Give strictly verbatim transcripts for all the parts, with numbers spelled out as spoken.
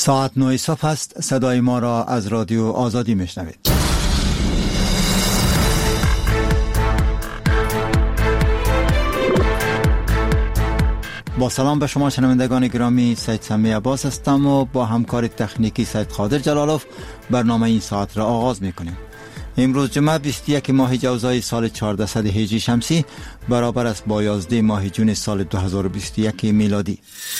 ساعت نه صبح است. صدای ما را از رادیو آزادی میشنوید. با سلام به شما شنوندگان گرامی، سید سمی عباس هستم و با همکار تکنیکی سید قادر جلالوف برنامه این ساعت را آغاز میکنیم. امروز جمعه بیست و یک ماه جوزای سال چهاردهصد هجری شمسی برابر است با یازده ماه جون سال دو هزار و بیست و یک میلادی.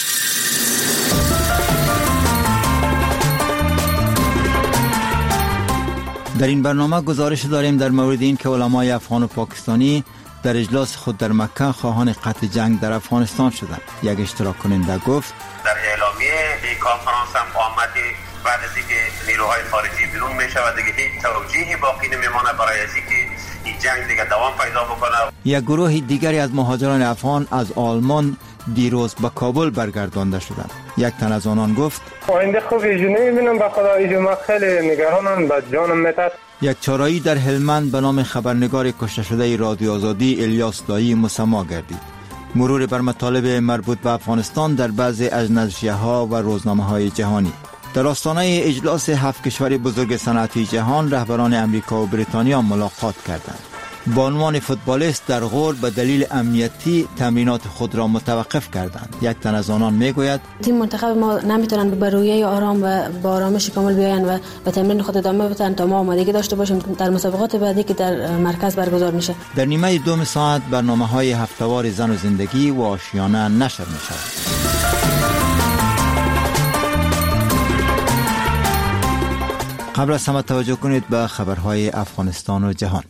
در این برنامه گزارش داریم در مورد این که علمای افغان و پاکستانی در اجلاس خود در مکه خواهان قطع جنگ در افغانستان شدند. یک اشتراک کننده گفت در اعلامیه این کنفرانس هم آمد بعد از اینکه نیروهای خارجی بیرون میشه و دیگه هیچ توجیهی باقی نمیمونه برای اینکه این جنگ دیگه دوام پیدا بکنه. یک گروه دیگری از مهاجران افغان از آلمان دیروز به کابل برگردانده شدند. یک تن از آنان گفت آینده خوبی نمیبینم، به خدا ایجا خیلی نگرانم، به جانم میترسم. یک چارایی در هلمند به نام خبرنگار کشته شده رادیو آزادی الیاس دایی مسما گردید. مرور بر مطالب مربوط به افغانستان در بعضی از نشریه‌ها و روزنامه‌های جهانی. در آستانه اجلاس هفت کشور بزرگ صنعتی جهان رهبران امریکا و بریتانیا ملاقات کردند. بانوان فوتبالیست در غور به دلیل امنیتی تمرینات خود را متوقف کردند. یک تن از آنان میگوید تیم منتخب ما نمیتونن به رویه آرام و با آرامش کامل بیاین و به تمرین خود ادامه بدن تا ما آمادگی داشته باشیم در مسابقات بعدی که در مرکز برگزار میشه. در نیمه دوم ساعت برنامه‌های هفته‌وار زن و زندگی و آشیانه نشر میشود. قبل از همه توجه کنید به خبرهای افغانستان و جهان.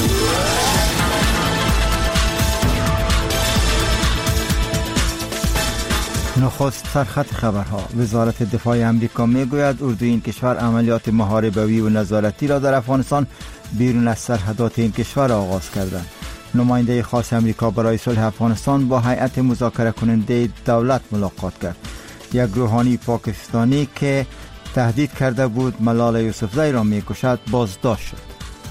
نخست سرخط خبرها. وزارت دفاع امریکا میگوید اردوی این کشور عملیات محاربوی و نظارتی را در افغانستان بیرون از سرحدات این کشور آغاز کردند. نماینده خاص امریکا برای صلح افغانستان با هیئت مذاکره کننده دولت ملاقات کرد. یک روحانی پاکستانی که تهدید کرده بود ملال یوسفزئی را میکشد بازداشت شد.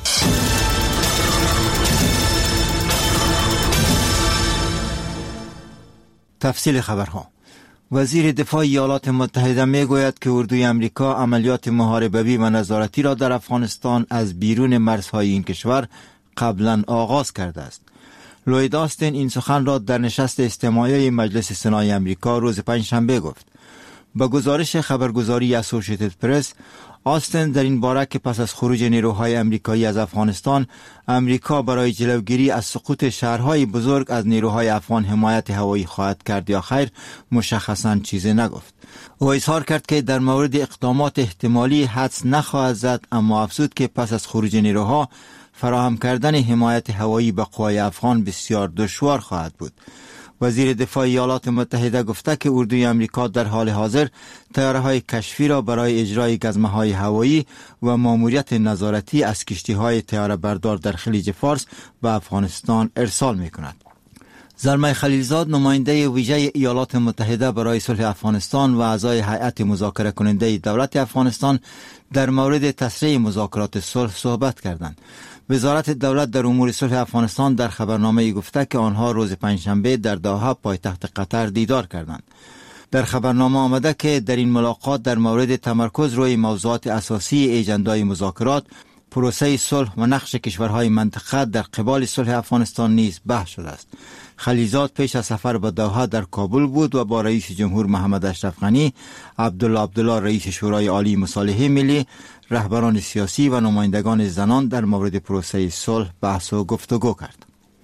تفصیل خبرها. وزیر دفاع ایالات متحده میگوید که اردوی امریکا عملیات محاربوی و نظارتی را در افغانستان از بیرون مرزهای این کشور قبلا آغاز کرده است. لوید آستین این سخن را در نشست اجتماعی مجلس سنای امریکا روز پنجشنبه گفت. با گزارش خبرگزاری اسوسییتد پرس، آستن در این باره که پس از خروج نیروهای امریکایی از افغانستان، امریکا برای جلوگیری از سقوط شهرهای بزرگ از نیروهای افغان حمایت هوایی خواهد کرد یا خیر مشخصاً چیزی نگفت. او اظهار کرد که در مورد اقدامات احتمالی حدس نخواهد زد، اما افزود که پس از خروج نیروها فراهم کردن حمایت هوایی به قوای افغان بسیار دشوار خواهد بود. وزیر دفاع ایالات متحده گفته که اردوی امریکا در حال حاضر طیاره‌های کشفی را برای اجرای گزمه‌های هوایی و ماموریت نظارتی از کشتی‌های طیاره بردار در خلیج فارس به افغانستان ارسال می‌کند. زلمه خلیلزاد، نماینده ویژه ایالات متحده برای صلح افغانستان و اعضای هیئت مذاکره کننده دولت افغانستان در مورد تسریع مذاکرات صلح صحبت کردند. وزارت دولت در امور صلح افغانستان در خبرنامه گفته که آنها روز پنجشنبه در دوحه پایتخت قطر دیدار کردند. در خبرنامه آمده که در این ملاقات در مورد تمرکز روی موضوعات اساسی اجندای مذاکرات، پروسه صلح و نقش کشورهای منطقه در قبال صلح افغانستان نیز بحث شده است. خلیلزاد پیش از سفر به دوحه در کابل بود و با رئیس جمهور محمد اشرف غنی، عبدالله عبدالله رئیس شورای عالی مصالحه ملی، رهبران سیاسی و نمایندگان زنان در مورد پروسه صلح بحث و گفتگو کرد.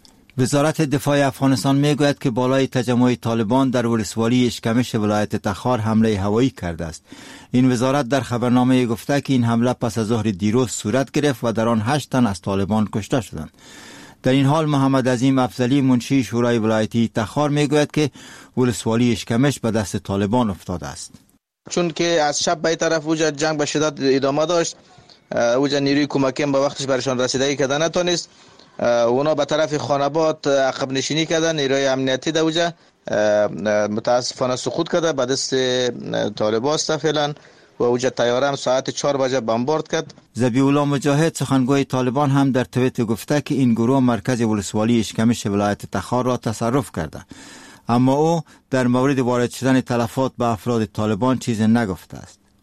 وزارت دفاع افغانستان میگوید که بالای تجمع طالبان در ولسوالی اشکمش ولایت تخار حمله هوایی کرده است. این وزارت در خبرنامه گفته که این حمله پس از ظهر دیروز صورت گرفت و در آن هشت تن از طالبان کشته شدند. در این حال محمد عظیم افضلی منشی شورای ولایتی تخار میگوید که ولسوالی اشکمش به دست طالبان افتاده است. چون که از شب به طرف اوجا جنگ به شدت ادامه داشت، اوجا نیروی کمکی هم به وقتش برشان رسیدگی کردن نتونست، اونا به طرف خانبات عقب نشینی کردن، نیروی امنیتی در اوجا متاسفانه سقوط کرده به دست طالبان است فعلا و اوجا طیاره هم ساعت چهار بجه بمبارد کرد. ذبیح‌الله مجاهد سخنگوی طالبان هم در توییت گفته که این گروه مرکز ولسوالی اشکمش ولایت تخار را تصرف کرده، اما او در مورد وارد شدن تلفات به افراد طالبان چیزی نگفته است.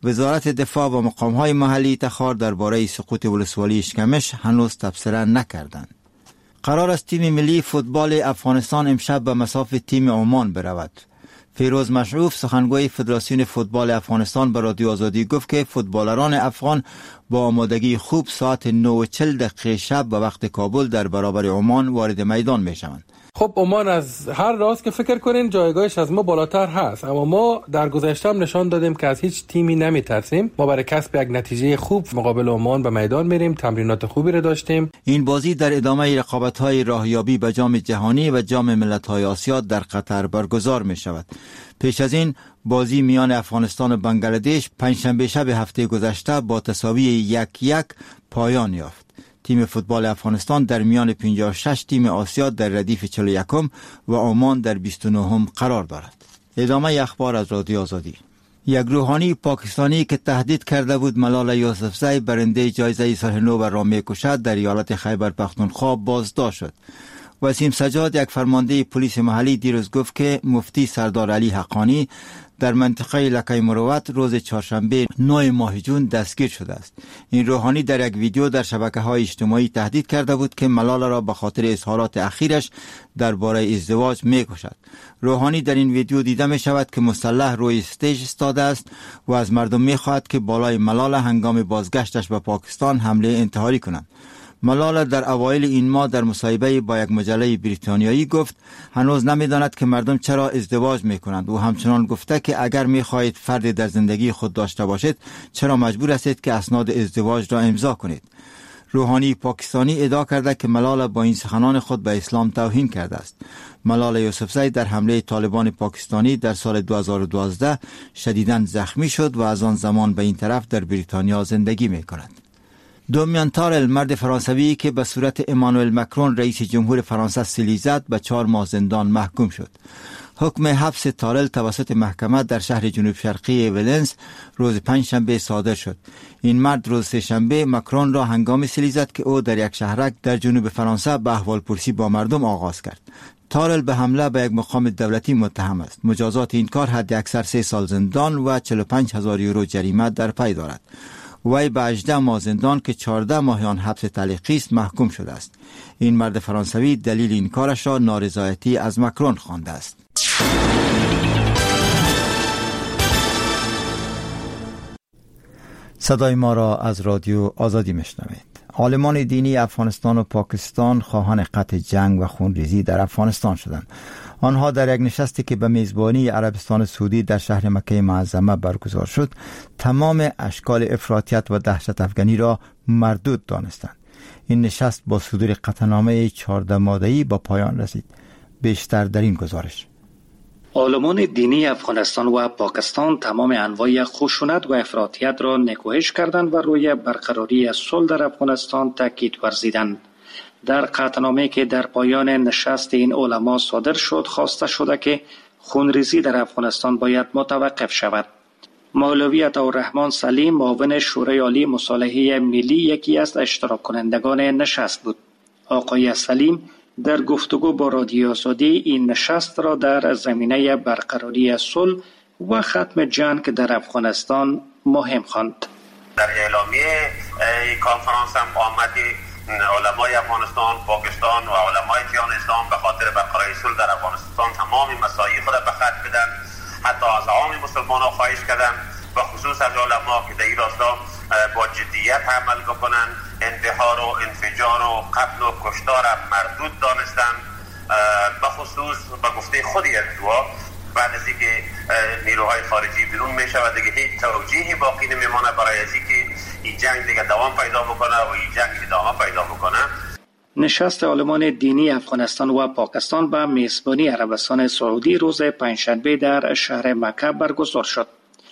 وزارت دفاع و مقام‌های محلی تخار درباره سقوط ولسوالی اشکمش هنوز تبصره نکردند. قرار است تیم ملی فوتبال افغانستان امشب به مصاف تیم عمان برود. فیروز مشعوف سخنگوی فدراسیون فوتبال افغانستان به رادیو آزادی گفت که فوتبالران افغان با آمادگی خوب ساعت نه و چهل دقیقه شب به وقت کابل در برابر عمان وارد میدان می شوند. خب عمان از هر راست که فکر کنین جایگاهش از ما بالاتر هست، اما ما در گذشته هم نشان دادیم که از هیچ تیمی نمی ترسیم. ما برای کسب یک نتیجه خوب مقابل عمان به میدان میریم، تمرینات خوبی را داشتیم. این بازی در ادامه رقابت‌های راهیابی به جام جهانی و جام ملت‌های آسیا در قطر برگزار می شود. پیش از این بازی میان افغانستان و بنگلادش پنجشنبه شب هفته گذشته با تساوی یک یک پایان یافت. تیم فوتبال افغانستان در میان پنجاه و شش تیم آسیا در ردیف چهل و یکم و عمان در بیست و نهم قرار دارد. ادامه اخبار از رادیو آزادی. یک روحانی پاکستانی که تهدید کرده بود ملال یوسفزئی برنده جایزه صلح نوبل را می‌کشد در ایالت خیبر پختونخوا بازداشت شد. وسیم سجاد یک فرمانده پلیس محلی دیروز گفت که مفتی سردار علی حقانی در منطقه لکه مروت روز چهارشنبه نه ماه جون دستگیر شده است. این روحانی در یک ویدیو در شبکه‌های اجتماعی تهدید کرده بود که ملاله را به خاطر اظهارات اخیرش درباره ازدواج می‌کشد. روحانی در این ویدیو دیده می شود که مسلح روی استیج استاده است و از مردم می‌خواهد که بالای ملاله هنگام بازگشتش به پاکستان حمله انتحاری کنند. ملاله در اوایل این ماه در مصاحبه با یک مجله بریتانیایی گفت هنوز نمی‌داند که مردم چرا ازدواج می‌کنند و همچنان گفته که اگر می‌خواهید فردی در زندگی خود داشته باشید چرا مجبور هستید که اسناد ازدواج را امضا کنید. روحانی پاکستانی ادعا کرده که ملاله با این سخنان خود به اسلام توهین کرده است. ملاله یوسفزئی در حمله طالبان پاکستانی در سال دو هزار و دوازده شدیداً زخمی شد و از آن زمان به این طرف در بریتانیا زندگی می‌کند. دومیان تارل مرد فرانسوی که به صورت امانوئل مکرون رئیس جمهور فرانسه سیلی زد به چهار ماه زندان محکوم شد. حکم حبس تارل توسط محکمه در شهر جنوب شرقی ولنس روز پنجشنبه صادر شد. این مرد روز سه‌شنبه مکرون را هنگام سیلی زد که او در یک شهرک در جنوب فرانسه به احوالپرسی با مردم آغاز کرد. تارل به حمله به یک مقام دولتی متهم است. مجازات این کار حد اکثر سه سال زندان و چهل و پنج هزار یورو جریمه در پی دارد. وی به هجده ماه زندان که چهارده ماه آن حبس تعلیقی است محکوم شده است. این مرد فرانسوی دلیل این کارش را نارضایتی از مکرون خوانده است. صدای ما را از رادیو آزادی میشنوید. عالمان دینی افغانستان و پاکستان خواهان قطع جنگ و خونریزی در افغانستان شدند. آنها در یک نشستی که به میزبانی عربستان سعودی در شهر مکه معظمه برگزار شد تمام اشکال افراطیت و دهشت افغانی را مردود دانستند. این نشست با صدور قطعنامه چهارده ماده‌ای با پایان رسید. بیشتر در این گزارش. عالمان دینی افغانستان و پاکستان تمام انواع خشونت و افراطیت را نکوهش کردند و روی برقراری صلح در افغانستان تاکید ورزیدند. در قطعنامه‌ای که در پایان نشست این علما صادر شد خواسته شده که خونریزی در افغانستان باید متوقف شود. مولوی عطاالرحمن سلیم معاون شورای عالی مصالحه ملی یکی از اشتراک کنندگان نشست بود. آقای سلیم در گفتگو با رادیو آزادی این نشست را در زمینه برقراری صلح و ختم جنگ در افغانستان مهم خواند. در اعلامیه کنفرانس هم آمد علمای افغانستان، پاکستان و علمای جهان اسلام به خاطر برقراری صلح در افغانستان تمام مساعی خود به خط بدن، حتی از عام مسلمانان خواهش کردن و خصوص از علما که در این راستا با جدیت عمل بکنن، انتحار و انفجار و قتل و کشتار مردود دانستن. به خصوص به گفته خود اردوها بعد از اینکه نیروهای خارجی بیرون میشه و دیگه هیچ توجیهی باقی نمیمونه برای از اینکه این جنگ دیگه دوام پیدا بکنه و این جنگ ادامه پیدا بکنه. نشست عالمان دینی افغانستان و پاکستان به میزبانی عربستان سعودی روز پنجشنبه در شهر مکه برگزار شد.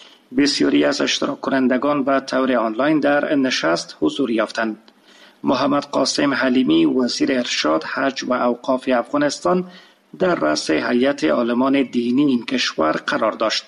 بسیاری از اشتراک کنندگان به طور آنلاین در نشست حضور یافتند. محمد قاسم حلیمی وزیر ارشاد، حج و اوقاف افغانستان در رأس هیئت عالمان دینی این کشور قرار داشت.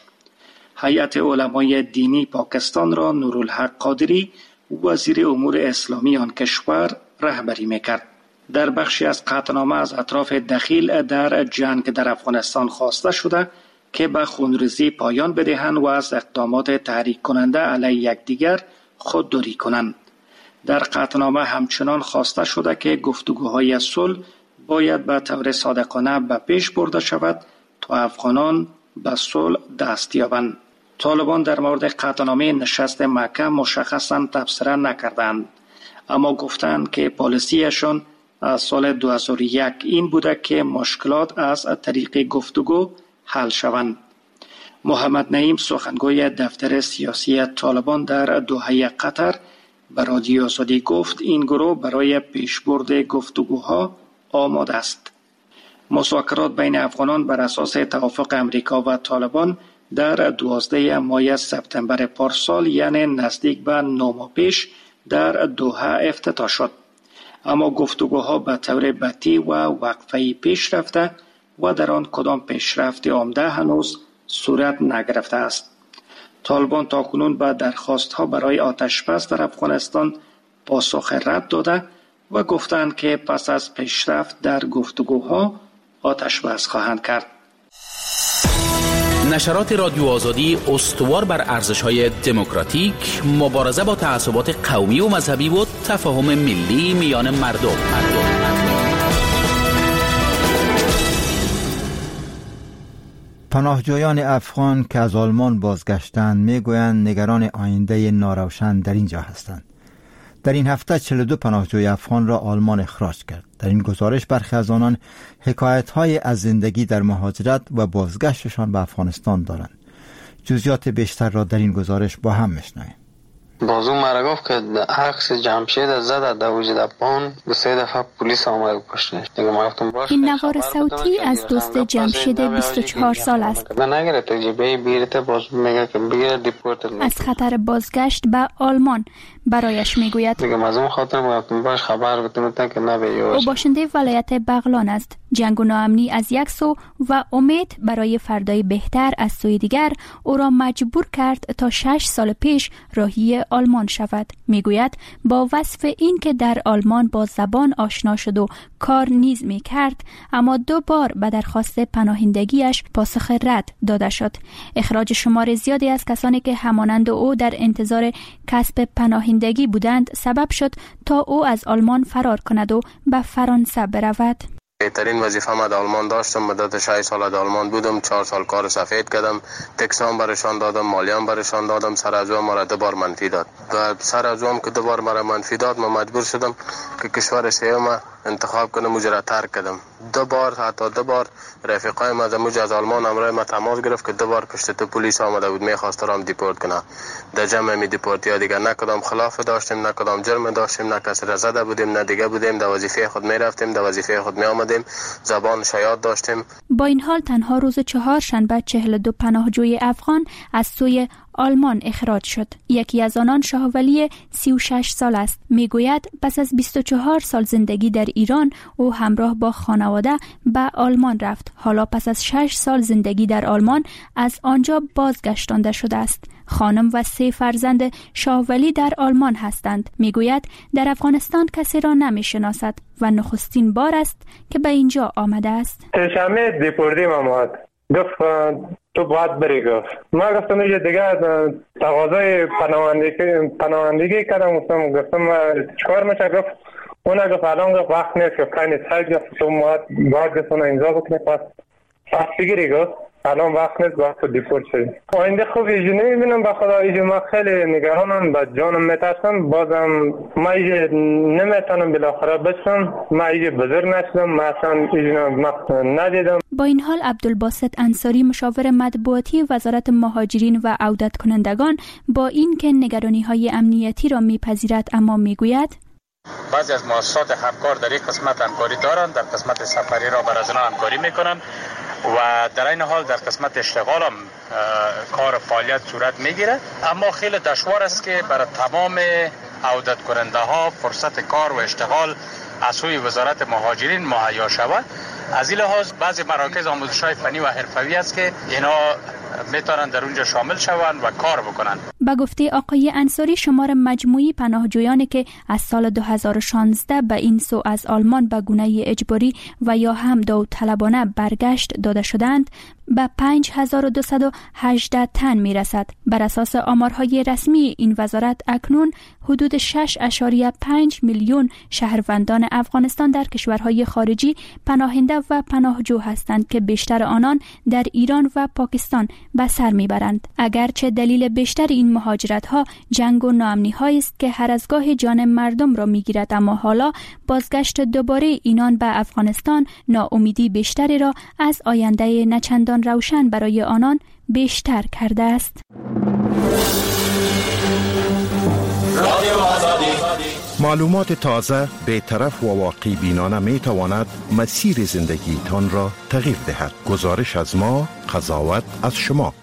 هیئت علمای دینی پاکستان را نورالحق قادری وزیر امور اسلامی آن کشور رهبری میکرد. در بخشی از قطعنامه از اطراف دخیل در جنگ در افغانستان خواسته شده که به خونریزی پایان بدهند و از اقدامات تحریک کننده علیه یکدیگر خودداری کنند. در قطعنامه همچنان خواسته شده که گفتگوهای صلح باید به طور صادقانه به پیش برده شود تا افغانان به صلح دست یابند. طالبان در مورد قطعنامه نشست مکه مشخصاً تبصره نکردند، اما گفتند که پالیسیشان از سال دو هزار و یک این بوده که مشکلات از طریق گفتگو حل شوند. محمد نعیم سخنگوی دفتر سیاسی طالبان در دوحه قطر به رادیو آزادی گفت این گروه برای پیشبرد گفتگوها آماده است. مذاکرات بین افغانان بر اساس توافق امریکا و طالبان در دوازده ماه سپتامبر پارسال یعنی نزدیک به نه ماه پیش در دوحه افتتاح شد، اما گفتگوها به طور بطیء و وقفه‌ای پیش رفته و در آن کدام پیشرفت عمده هنوز صورت نگرفته است. طالبان تاکنون به درخواست‌ها برای آتش‌بس در افغانستان پاسخ رد داده و گفتند که پس از پیشرفت در گفتگوها آتش‌بس خواهند کرد. نشرات رادیو آزادی استوار بر ارزش‌های دموکراتیک، مبارزه با تعصبات قومی و مذهبی و تفاهم ملی میان مردم. مردم. پناهجویان افغان که از آلمان بازگشتند میگویند نگران آینده ناروشن در اینجا هستند. در این هفته چهل و دو پناهجوی افغان را آلمان اخراج کرد. در این گزارش برخی از آنان حکایت‌های از زندگی در مهاجرت و بازگشتشان به افغانستان دارند. جزئیات بیشتر را در این گزارش با هم میشنویم. بازو مرا گفت که عکس جمشید زد در وجود پان دو سه دفعه پلیس آمد کشتش. این نوار صوتی از دوست جمشید بیست و چهار سال است. از خطر بازگشت به آلمان برایش میگوید. او باشنده ولایت بغلان است. جنگ و ناامنی از یک سو و امید برای فردای بهتر از سوی دیگر او را مجبور کرد تا شش سال پیش راهی آلمان شود. میگوید با وصف این که در آلمان با زبان آشنا شد و کار نیز میکرد، اما دو بار به درخواست پناهندگیش پاسخ رد داده شد. اخراج شمار زیادی از کسانی که همانند او در انتظار کسب پناهندگی بودند سبب شد تا او از آلمان فرار کند و به فرانسه برود. بهترین وظیفه ما در آلمان داشتم. مدت شش سال در آلمان بودم. چهار سال کار سفید کردم. تکسام برشان دادم، مالیام برشان دادم. سر از اون مرا دو بار منفی داد و سر از اون که دو بار مرا منفی داد ما مجبور شدم که کشور سوم انتخاب کنم. مجرد ترک کردم. دو بار حتی دو بار رفیقای ما از از آلمان امروز ما تماس گرفت که دو بار پشت تو پلیس آمده بود میخواست رام دیپورت کنه. در جمع می دیپورت یا دیگه نه کدام خلاف داشتیم، نه کدام جرم داشتیم، نه کسی را زده بودیم، نه دیگه بودیم. در وظیفه خود می رفتیم، در وظیفه خود می آمدیم. زبان شایاد داشتیم. با این حال تنها روز چهارشنبه چهل و دو پناهجوی افغان از سوی آلمان اخراج شد. یکی از آنان شاهولی سی و شش سال است. میگوید پس از بیست و چهار سال زندگی در ایران او همراه با خانواده به آلمان رفت. حالا پس از شش سال زندگی در آلمان از آنجا بازگشتانده شده است. خانم و سه فرزند شاهولی در آلمان هستند. میگوید در افغانستان کسی را نمیشناسد و نخستین بار است که به اینجا آمده است. شامل دیپوردی ماماد گفت تو باید بری. گفت ما گفتم اینجا دیگه تقاضای پناهندگی پناهندگی کردم. گفتم گفتم چیکار میشه؟ گفت اونا گفت الان گفت وقت نیست. گفت خیلی سعی گفت تو باید گفت اونا امضا بکنی. پس پس بگیری. گفت الان وقت نیست، وقت دیپورت شدی. آینده خوب ایجا نمیبینم به خدا. ایجا ما خیلی نگرانم، به جانم میترسم. بازم ما ایجا نمیتونم بالاخره بشم. ما ایجا بزرگ نشدم، ما اصلا ایجا ندیدم. با این حال عبدالباسط انصاری مشاور مطبوعاتی وزارت مهاجرین و عودت کنندگان با این که نگرانی های امنیتی را میپذیرد اما میگوید بعضی از مؤسسات همکار در این قسمت همکاری دارند، در قسمت سفری را بر از آنها همکاری میکنند و در این حال در قسمت اشتغال هم کار فعالیت صورت میگیره. اما خیلی دشوار است که برای تمام عودت کننده ها فرصت کار و اشتغال از سوی وزارت مهاجرین مهیا شود. از این لحاظ بعضی مراکز آموزش‌های فنی و حرفوی است که اینا میتونن در اونجا شامل شوند و کار بکنن. به گفته آقای انصاری شمار مجموعی پناهجویانی که از سال دو هزار و شانزده به این سو از آلمان به گونه اجباری و یا هم داوطلبانه برگشت داده شدند به پنج هزار و دویست و هجده تن می رسد. بر اساس آمارهای رسمی این وزارت اکنون حدود شش ممیز پنج میلیون شهروندان افغانستان در کشورهای خارجی پناهنده و پناهجو هستند که بیشتر آنان در ایران و پاکستان به سر می برند. اگرچه دلیل بیشتر این مهاجرت ها جنگ و ناامنی هایی است که هر از گاه جان مردم را می گیرد، اما حالا بازگشت دوباره اینان به افغانستان ناامیدی بیشتری را از آینده نچندان روشن برای آنان بیشتر کرده است. معلومات تازه، بی‌طرف و واقع بینانه می تواند مسیر زندگی تان را تغییر دهد. گزارش از ما، قضاوت از شما.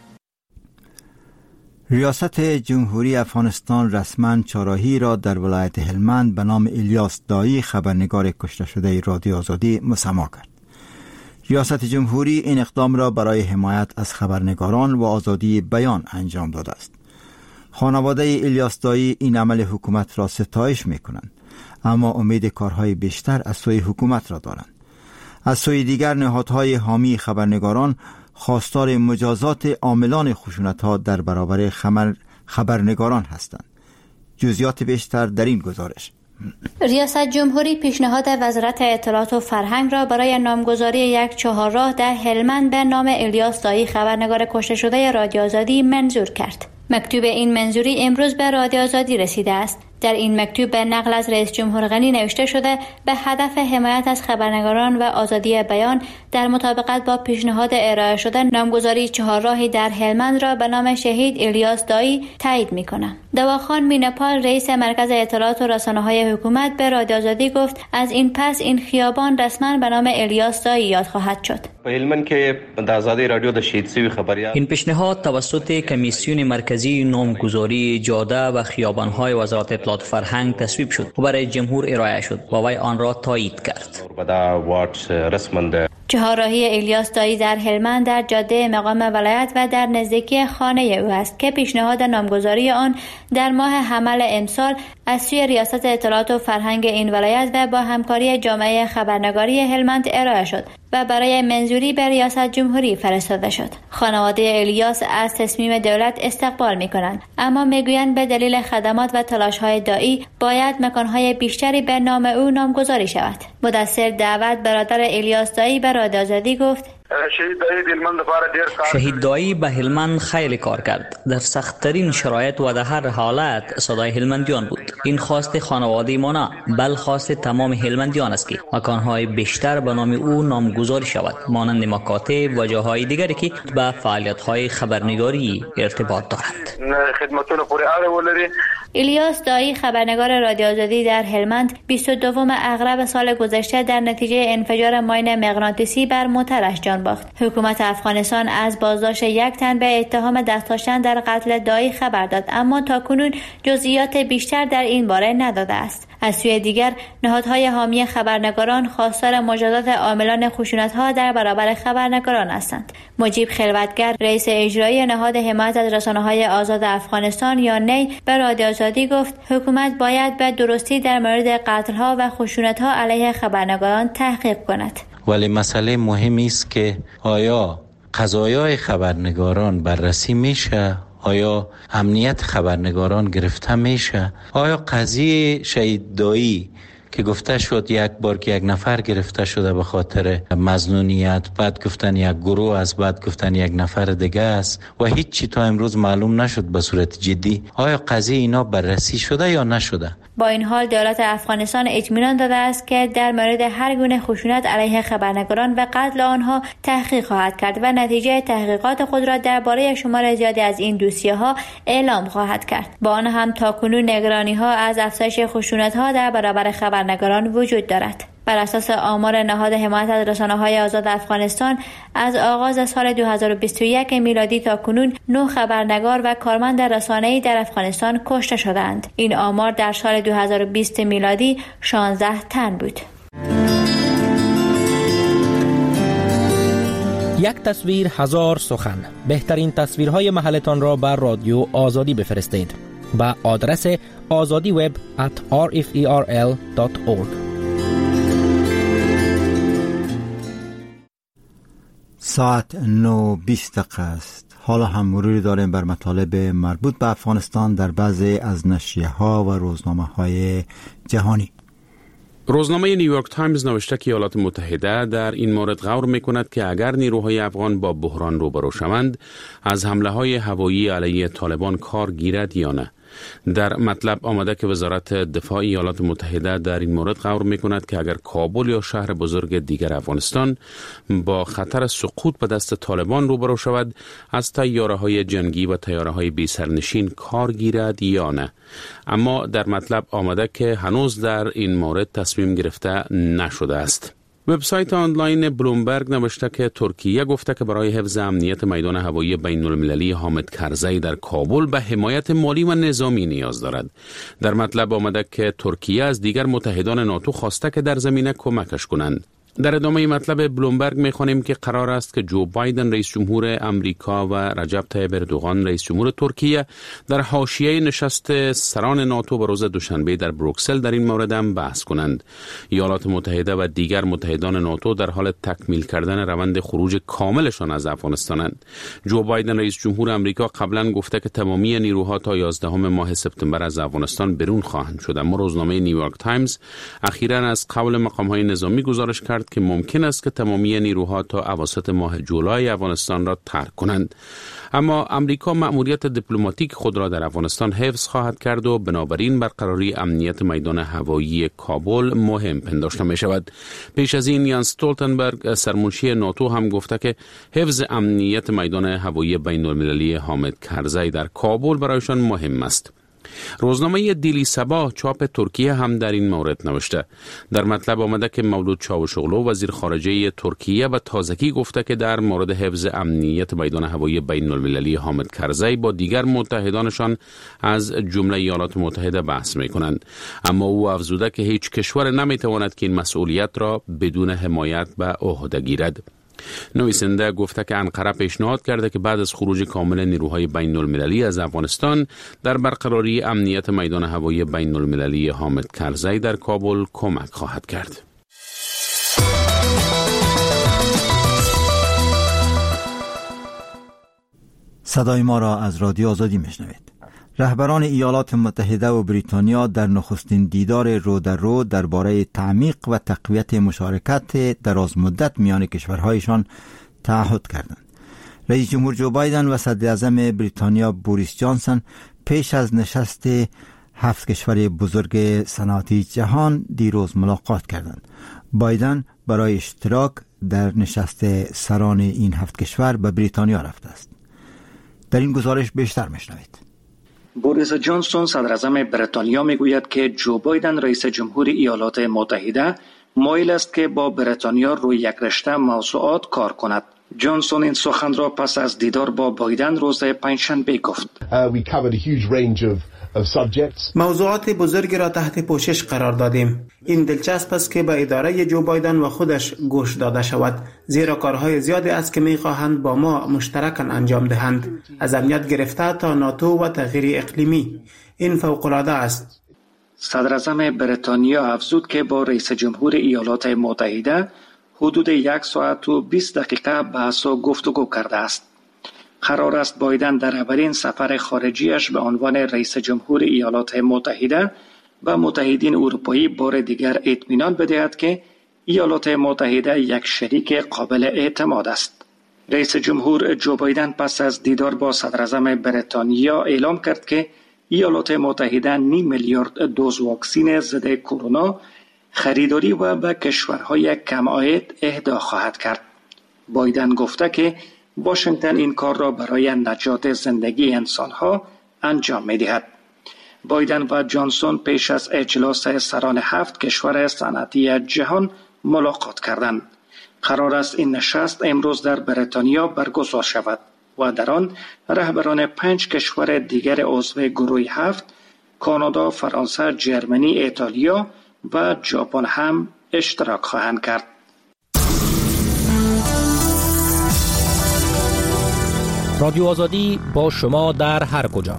ریاست جمهوری افغانستان رسما چهارراهی را در ولایت هلمند به نام الیاس دایی، خبرنگار کشته شده رادیو آزادی، مسما کرد. ریاست جمهوری این اقدام را برای حمایت از خبرنگاران و آزادی بیان انجام داده است. خانواده الیاس دایی این عمل حکومت را ستایش می کنند، اما امید کارهای بیشتر از سوی حکومت را دارند. از سوی دیگر نهادهای حامی خبرنگاران خواستار مجازات عاملان خشونت‌ها در برابر خبرنگاران هستند. جزئیات بیشتر در این گزارش. ریاست جمهوری پیشنهاد وزارت اطلاعات و فرهنگ را برای نامگذاری یک چهارراه در هلمند به نام الیاس دایی، خبرنگار کشته شده رادیو آزادی، منظور کرد. مکتوب این منظوری امروز به رادیو آزادی رسیده است. در این مکتوب به نقل از رئیس جمهور غنی نوشته شده به هدف حمایت از خبرنگاران و آزادی بیان در مطابقت با پیشنهاد ارائه شده نامگذاری چهارراهی در هلمند را به نام شهید الیاس دایی تایید می‌کنم. دواخان مینپال، رئیس مرکز اطلاعات و رسانه‌های حکومت، به رادیو آزادی گفت از این پس این خیابان رسما به نام الیاس دایی یاد خواهد شد. هلمند که د آزادی رادیو د شهید سوی خبریال این پیشنهاد توسط کمیسیون مرکزی نامگذاری جاده و خیابان‌های وزارت اطلاعات فرهنگ تصویب شد و برای جمهور ارائه شد و وی آن را تایید کرد. چهارراهی الیاس دایی در هلمند در جاده مقام ولایت و در نزدیکی خانه او است که پیشنهاد نامگذاری آن در ماه حمل امسال از سوی ریاست اطلاعات و فرهنگ این ولایت و با همکاری جامعه خبرنگاری هلمند ارائه شد و برای منظوری به ریاست جمهوری فرستاده شد. خانواده الیاس از تصمیم دولت استقبال می‌کنند، اما میگویند به دلیل خدمات و تلاش‌های دایی باید مکان‌های بیشتری به نام او نامگذاری شود. مدثر دعوت برادر الیاس دایی به رادیو آزادی گفت شهید دایی به هلمند خیلی کار کرد. در سخت‌ترین شرایط و در هر حالت صدای هلمندیان بود. این خواست خانواده ما نه، بل خواست تمام هلمندیان است که مکان‌های بیشتر به نام او نامگذاری شود، مانند مکاتب و جاهای دیگری که به فعالیت‌های خبرنگاری ارتباط دارند. الیاس دایی، خبرنگار رادیو آزادی در هلمند، بیست و دوم اغرب سال گذشته در نتیجه انفجار ماین مغناطیسی بر موترش جان باخت. حکومت افغانستان از بازداشت یک تن به اتهام دست داشتن در قتل دایی خبر داد، اما تاکنون جزئیات بیشتر در این باره نداده است. از سوی دیگر نهادهای حامی خبرنگاران خواستار مجازات عاملان خشونت‌ها در برابر خبرنگاران هستند. مجیب خلوتگر، رئیس اجرایی نهاد حمایت از رسانه‌های آزاد افغانستان یا نی، به رادیو آزادی گفت حکومت باید به درستی در مورد قتل‌ها و خشونت‌ها علیه خبرنگاران تحقیق کند. ولی مسئله مهمی است که آیا قضایای خبرنگاران بررسی میشه؟ آیا امنیت خبرنگاران گرفته میشه؟ آیا قضیه شهید دایی که گفته شد یک بار که یک نفر گرفته شده به خاطر مظنونیت، بعد گفتن یک گروه است، بعد گفتن یک نفر دیگه است و هیچ چی تا امروز معلوم نشد به صورت جدی، آیا قضیه اینا بررسی شده یا نشده؟ با این حال دولت افغانستان اطمینان داده است که در مورد هر گونه خشونت علیه خبرنگاران و قتل آنها تحقیق خواهد کرد و نتیجه تحقیقات خود را درباره شمار زیادی از این دوسیه‌ها اعلام خواهد کرد. با آن هم تاکنون نگرانی‌ها از افزایش خشونت‌ها در برابر خبرنگاران وجود دارد. بر اساس آمار نهاد حمایت از رسانه‌های آزاد افغانستان، از آغاز سال دو هزار و بیست و یک میلادی تا کنون نه خبرنگار و کارمند رسانه‌ای در افغانستان کشته شدند. این آمار در سال دو هزار و بیست میلادی شانزده تن بود. یک تصویر هزار سخن. بهترین تصویرهای محلتان را بر رادیو آزادی بفرستید با آدرس آزادی وب ات آر اف ای آر ال دات اورگ. ساعت نو بیست دقیقه است. حالا هم مروری داریم بر مطالب مربوط به افغانستان در بعضی از نشریه ها و روزنامه های جهانی. روزنامه نیویورک تایمز نوشته که ایالات متحده در این مورد غور می‌کند که اگر نیروهای افغان با بحران روبرو شوند از حمله های هوایی علیه طالبان کار گیرد یا نه. در مطلب آمده که وزارت دفاع ایالات متحده در این مورد غور می‌کند که اگر کابل یا شهر بزرگ دیگر افغانستان با خطر سقوط به دست طالبان روبرو شود از طیاره‌های جنگی و طیاره‌های بی سرنشین کار گیرد یا نه. اما در مطلب آمده که هنوز در این مورد تصمیم گرفته نشده است. وبسایت آنلاین بلومبرگ نوشته که ترکیه گفته که برای حفظ امنیت میدان هوایی بین المللی حامد کرزی در کابل به حمایت مالی و نظامی نیاز دارد. در مطلب آمده که ترکیه از دیگر متحدان ناتو خواسته که در زمینه کمکش کنند. در ادامه مطلب بلومبرگ می‌خوانیم که قرار است که جو بایدن رئیس جمهور امریکا و رجب طیب اردوغان رئیس جمهور ترکیه در حاشیه نشست سران ناتو به روز دوشنبه در بروکسل در این مورد هم بحث کنند. ایالات متحده و دیگر متحدان ناتو در حال تکمیل کردن روند خروج کاملشان از افغانستانند. جو بایدن رئیس جمهور امریکا قبلا گفته که تمامی نیروها تا یازدهم ماه سپتامبر از افغانستان برون خواهند شد. اما روزنامه نیویورک تایمز اخیراً از قول مقام‌های نظامی گزارش کرد که ممکن است که تمامی نیروها تا اواسط ماه جولای افغانستان را ترک کنند. اما امریکا مأموریت دیپلماتیک خود را در افغانستان حفظ خواهد کرد و بنابراین برقراری امنیت میدان هوایی کابل مهم پنداشته می شود. پیش از این یانس استولتنبرگ سرمنشی ناتو هم گفته که حفظ امنیت میدان هوایی بین المللی حامد کرزی در کابل برایشان مهم است. روزنامه دیلی صباح چاپ ترکیه هم در این مورد نوشته. در مطلب آمده که مولود چاوشوغلو وزیر خارجه ترکیه و تازگی گفته که در مورد حفظ امنیت میدان هوایی بین المللی حامد کرزی با دیگر متحدانشان از جمله ایالات متحده بحث می کنند. اما او افزوده که هیچ کشور نمی تواند که این مسئولیت را بدون حمایت به عهده گیرد. نویسنده گفته که انقره پیشنهاد کرده که بعد از خروج کامل نیروهای بین المللی از افغانستان در برقراری امنیت میدان هوایی بین المللی حامد کرزی در کابل کمک خواهد کرد. صدای ما را از رادیو آزادی میشنوید. رهبران ایالات متحده و بریتانیا در نخستین دیدار رو در رو درباره تعمیق و تقویت مشارکت دراز مدت میان کشورهایشان تعهد کردند. رئیس جمهور جو بایدن و صدر اعظم بریتانیا بوریس جانسون پیش از نشست هفت کشور بزرگ صنعتی جهان دیروز ملاقات کردند. بایدن برای اشتراک در نشست سران این هفت کشور به بریتانیا رفته است. در این گزارش بیشتر میشنوید. بوریس جانسون صدر اعظم بریتانیا میگوید که جو بایدن رئیس جمهور ایالات متحده مایل است که با بریتانیا روی یک رشته موضوعات کار کند. جانسون این سخن را پس از دیدار با بایدن روز پنجشنبه گفت. موضوعات بزرگی را تحت پوشش قرار دادیم. این دلچسب است که به اداره جو بایدن و خودش گوش داده شود، زیرا کارهای زیادی است که می‌خواهند با ما مشترکاً انجام دهند، از امنیت گرفته تا ناتو و تغییر اقلیمی. این فوق‌العاده است. صدر اعظم بریتانیا افزود که با رئیس جمهور ایالات متحده حدود یک ساعت و بیست دقیقه بحث و گفتگو کرده است. قرار است بایدن در اولین سفر خارجیش به عنوان رئیس جمهور ایالات متحده و متحدین اروپایی بار دیگر اطمینان بدهد که ایالات متحده یک شریک قابل اعتماد است. رئیس جمهور جو بایدن پس از دیدار با صدر اعظم بریتانیا اعلام کرد که ایالات متحده نیم میلیارد دوز واکسن ضد کرونا خریداری و به کشورهای کم عاید اهدا خواهد کرد. بایدن گفته که واشنگتن این کار را برای نجات زندگی انسانها انجام می‌دهد. بایدن و جانسون پیش از اجلاس سران هفت کشور صنعتی جهان ملاقات کردند. قرار است این نشست امروز در بریتانیا برگزار شود و در آن رهبران پنج کشور دیگر عضو گروه هفت، کانادا، فرانسه، جرمنی، ایتالیا و ژاپن هم اشتراک خواهند کرد. رادیو آزادی با شما در هر کجا.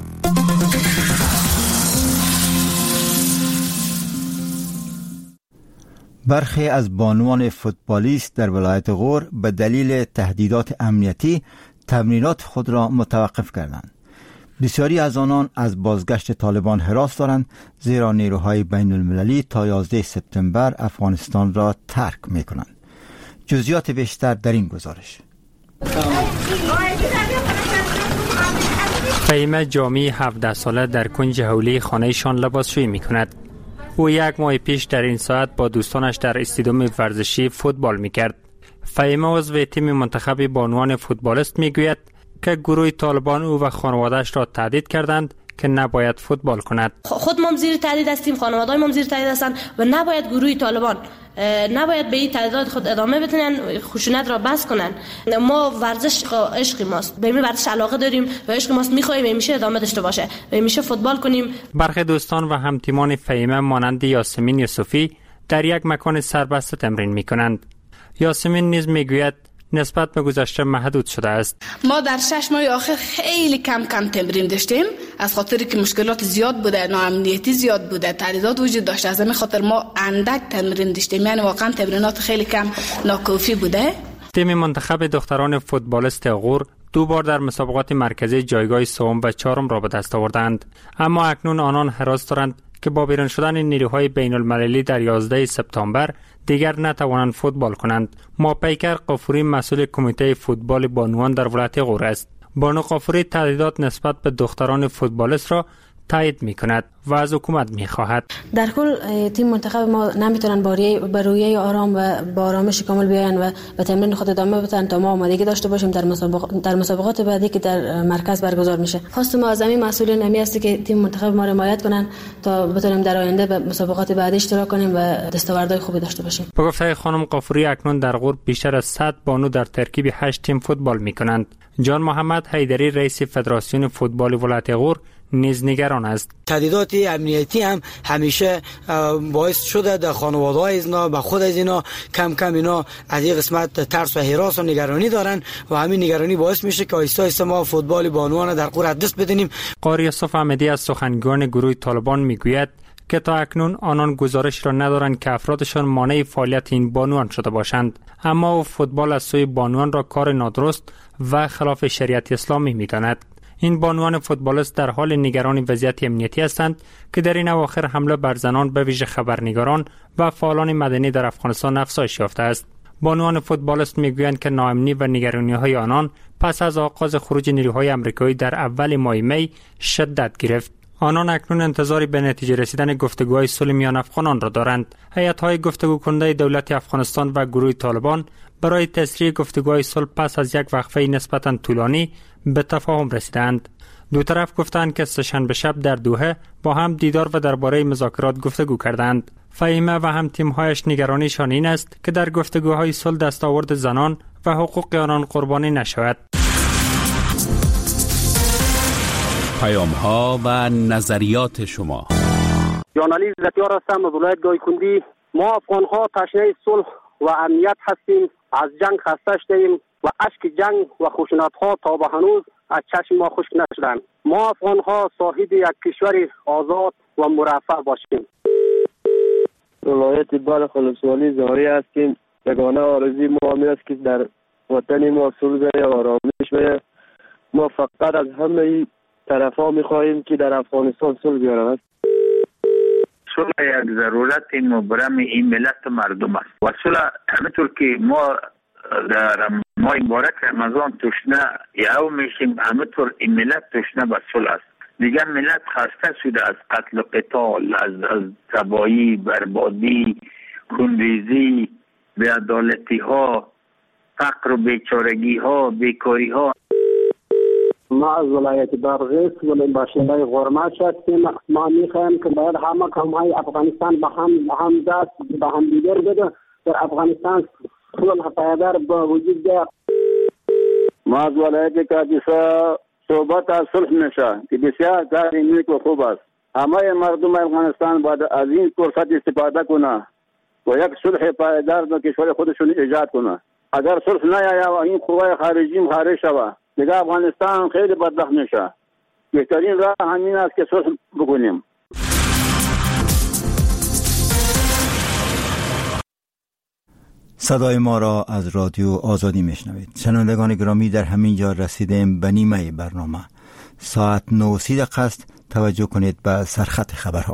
برخی از بانوان فوتبالیست در ولایت غور به دلیل تهدیدات امنیتی تمرینات خود را متوقف کردند. بسیاری از آنان از بازگشت طالبان هراس دارند، زیرا نیروهای بین المللی تا یازده سپتامبر افغانستان را ترک می کنند. جزئیات بیشتر در این گزارش. فهیمه جامی هفده ساله در کنج حولی خانهشان لباسشویی می کند. او یک ماه پیش در این ساعت با دوستانش در استادیوم ورزشی فوتبال می کرد. فهیمه عضو تیم منتخب بانوان فوتبالیست می گوید که گروه طالبان او و خانواده‌اش را تهدید کردند که نباید فوتبال کند. خود ما زیر تهدید هستیم، خانواده ما زیر تهدید هستند و نباید گروه طالبان نباید به این تهدیدات خود ادامه بدن، خشونت را بس کنن. ما ورزش عشق ماست، به این ورزش علاقه داریم و عشق ماست، می‌خوایم همیشه ادامه داشته باشه و همیشه فوتبال کنیم. برخی دوستان و همتیمان فهیمه مانند یاسمین یوسفی در یک مکان سربسته تمرین می‌کنند. یاسمین نیز میگوید نسبت به گذشته محدود شده است. ما در شش ماه آخر خیلی کم کم تمرین داشتیم، از خاطری که مشکلات زیاد بوده، ناامنیتی زیاد بوده، تهدیدات وجود داشته، از همین خاطر ما اندک تمرین داشتیم، یعنی واقعا تمرینات خیلی کم ناکافی بوده. تیم منتخب دختران فوتبالیست غور دو بار در مسابقات مرکزی جایگاه سوم و چهارم را به دست آوردند، اما اکنون آنان هراس دارند که با بیرون شدن نیروهای بین المللی در یازده سپتامبر دیگر نتوانند فوتبال کنند. ماپیکر قافوری مسئول کمیته فوتبال بانوان در ولایت غور است. بانو قافوری تهدیدات نسبت به دختران فوتبالیست را تایید می کند و از حکومت می خواهد. در کل تیم منتخب ما نمیتونن بر رویه آرام و با آرامش کامل بیاین و به تمرین خود ادامه بدن تا ما آمادگی داشته باشیم در مسابقات در مسابقات بعدی که در مرکز برگزار میشه. خواست ما از همین مسئولین همی است که تیم منتخب ما رو حمایت کنن تا بتونیم در آینده به مسابقات بعدی اشتراک کنیم و دستاوردهای خوبی داشته باشیم. به گفته خانم قافوری اکنون در غور بیشتر از صد بانو در ترکیب هشت تیم فوتبال میکنند. جان محمد حیدری رئیس فدراسیون فوتبال ولایت غور نیز نگران است. تهدیدات امنیتی هم همیشه باعث شده در خانواده‌های اینا به خود از اینا کم کم اینا از این قسمت ترس و هراس و نگرانی دارن و همین نگرانی باعث میشه که آهسته آهسته ما فوتبال بانوان در غور دست بدیم. قاری یوسف احمدی از سخنگویان گروه طالبان میگوید که تا اکنون آنان گزارش را ندارند که افرادشان مانع فعالیت این بانوان شده باشند، اما فوتبال از سوی بانوان را کار نادرست و خلاف شریعت اسلامی می‌داند. این بانوان فوتبالیست در حال نگرانی وضعیت امنیتی هستند که در این اواخر حمله بر زنان به ویژه خبرنگاران و فعالان مدنی در افغانستان افزایش یافته است. بانوان فوتبالیست میگویند که ناامنی و نگرانی‌های آنان پس از آغاز خروج نیروهای آمریکایی در اول ماه می شدت گرفت. آنان اکنون انتظاری به نتیجه رسیدن گفتگوهای صلح میان افغانان را دارند. هیئت‌های گفتگو کننده دولت افغانستان و گروه طالبان برای تسریع گفتگوهای صلح پس از یک وقفه نسبتاً طولانی به تفاهم رسیدند. دو طرف گفتند که سه‌شنبه شب در دوحه با هم دیدار و درباره مذاکرات گفتگو کردند. فهیمه و هم تیم‌هایش نگرانیشان این است که در گفتگوهای صلح دستاورد زنان و حقوق آنان قربانی نشود. پیام‌ها و نظریات شما. جانعلی زتیار هستم از ولایت گایکندی. ما افغان‌ها تشنه صلح و امنیت هستیم، از جنگ خسته شدیم و اشک جنگ و خشونت‌ها تا به هنوز از چشم ما خشک نشدند. ما افغان‌ها صاحب یک کشور آزاد و مرفه باشیم. ولایت بلخ ولسوالی زاری هستیم. یگانه آرزوی ما همین است که در وطن ما صلح و آرامش باشد. ما فقط از همه طرفا می‌خواهیم که در افغانستان صلح بیارند. صلح یک ضرورت مبرم این ملت و مردم است و صلح همینطور که ما در ماه مبارک رمضان تشنه یهو میشیم، همینطور این ملت تشنه به صلح است. دیگر ملت خسته شده از قتل و قتال، از از تباهی، بربادی، خونریزی، بی‌عدالتی ها، فقر و بیچارگی ها، بیکاری ها. ما از ولایت بادغیس ولی باشنده غرماش هستیم. ما میخوایم که باید همه قوم‌های افغانستان به هم به هم دست به هم دیگر بده، در افغانستان صلح پایدار با وجود بیاید. ما از ولایت کاپیسا صحبت از صلح میشه که بسیار کار نیک و خوب است. همه مردم افغانستان باید از این فرصت استفاده کنه و یک صلح پایدار در کشور خودشون ایجاد کنه. اگر صلح نیاید و این قوای خارجی خارج شود، دیگه افغانستان خیلی بدبخت میشه. بهترین راه همین است که صلح بکنیم. صدای ما را از رادیو آزادی میشنوید. شنوندگان گرامی، در همین جا رسیدیم به نیمه برنامه. ساعت نه و سی دقیقه است. توجه کنید به سرخط خبرها.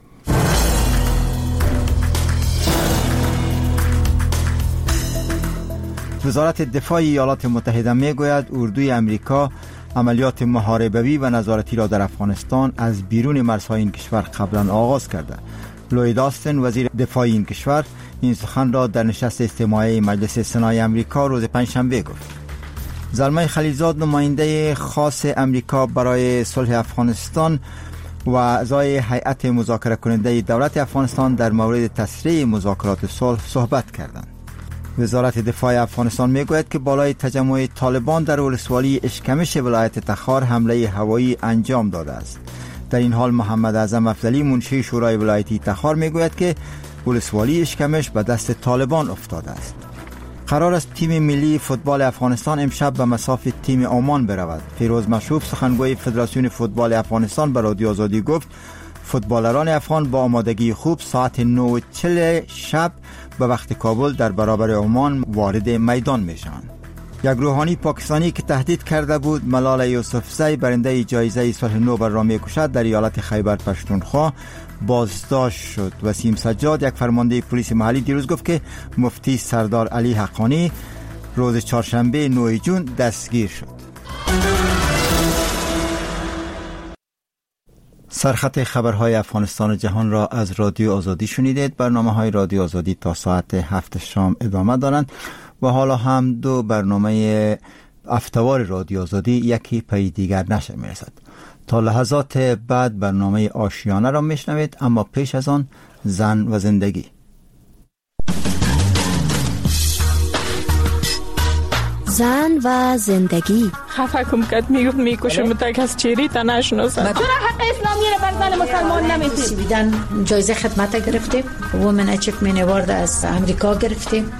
وزارت دفاع ایالات متحده میگوید اردوی امریکا عملیات محاربوی و نظارتی را در افغانستان از بیرون مرزهای این کشور قبلا آغاز کرده. لوید آستن وزیر دفاع این کشور این سخن را در نشست اجتماعی مجلس سنای امریکا روز پنجشنبه گفت. زلمه خلیلزاد نماینده خاص امریکا برای صلح افغانستان و اعضای هیئت مذاکره کننده دولت افغانستان در مورد تسریع مذاکرات صلح صحبت کردند. وزارت دفاع افغانستان میگوید که بالای تجمع طالبان در ولسوالی اشکمش ولایت تخار حمله هوایی انجام داده است. در این حال محمد اعظم افضلی منشی شورای ولایتی تخار میگوید که ولسوالی اشکمش به دست طالبان افتاده است. قرار است تیم ملی فوتبال افغانستان امشب به مصاف تیم عمان برود. فیروز مشروف سخنگوی فدراسیون فوتبال افغانستان به رادیو آزادی گفت فوتبالران افغان با آمادگی خوب ساعت نه و چهل شب به وقت کابل در برابر عمان وارد میدان می شوند. یک روحانی پاکستانی که تهدید کرده بود ملال یوسفزی برنده جایزه صلح نوبل را می‌کشد در ایالت خیبر پختونخوا بازداشت شد. وسیم سجاد یک فرمانده پلیس محلی دیروز گفت که مفتی سردار علی حقانی روز چهارشنبه نه جون دستگیر شد. سرخط خبرهای افغانستان و جهان را از رادیو آزادی شنیدید. برنامه‌های رادیو آزادی تا ساعت هفت شام ادامه دارند و حالا هم دو برنامه افتوار رادیو آزادی یکی پی دیگر نشر میرسد. تا لحظات بعد برنامه آشیانه را میشنوید، اما پیش از آن زن و زندگی. زن و زندگی. خفه کم کد میگفت میکشم تا کس چیری تا نشناسد. چرا حق اسلامی را بر زن مسلمان نمیتید؟ سویدن جایزه خدمت گرفتیم، وومن اچیومنت اوارد از امریکا گرفتیم.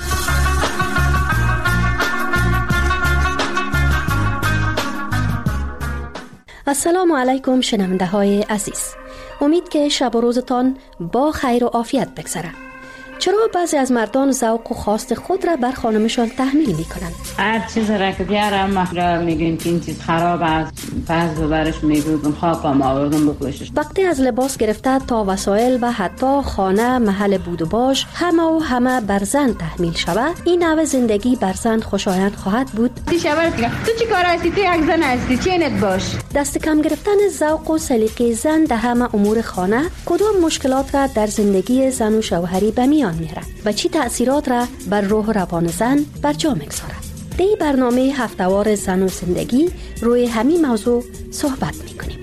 السلام علیکم شنونده های عزیز، امید که شب و روزتان با خیر و عافیت بگذره. چرا بعضی از مردان ذوق و خواست خود را بر خانمشان تحمیل می کنند؟ هر چیز را که بیارم محرا میگن که این چیز خراب است، پس ببرش میگویم خواهم آوردم بپوشش. وقتی از لباس گرفته تا وسایل و حتی خانه، محل بود و باش همه و همه بر زن تحمیل شود، این نوع زندگی بر زن خوشایند خواهد بود؟ تی شبر که تو چی کار هستی؟ تو یک زن هستی، چینت باش. دست کم گرفتن ذوق و سلیقه زن در همه امور خانه کدام مشکلات را در زندگی زن و شوهری به میان میره و چی تأثیرات را بر روح و روان زن بر جا میگذاره؟ در این برنامه هفته‌وار زن و زندگی روی همین موضوع صحبت میکنیم.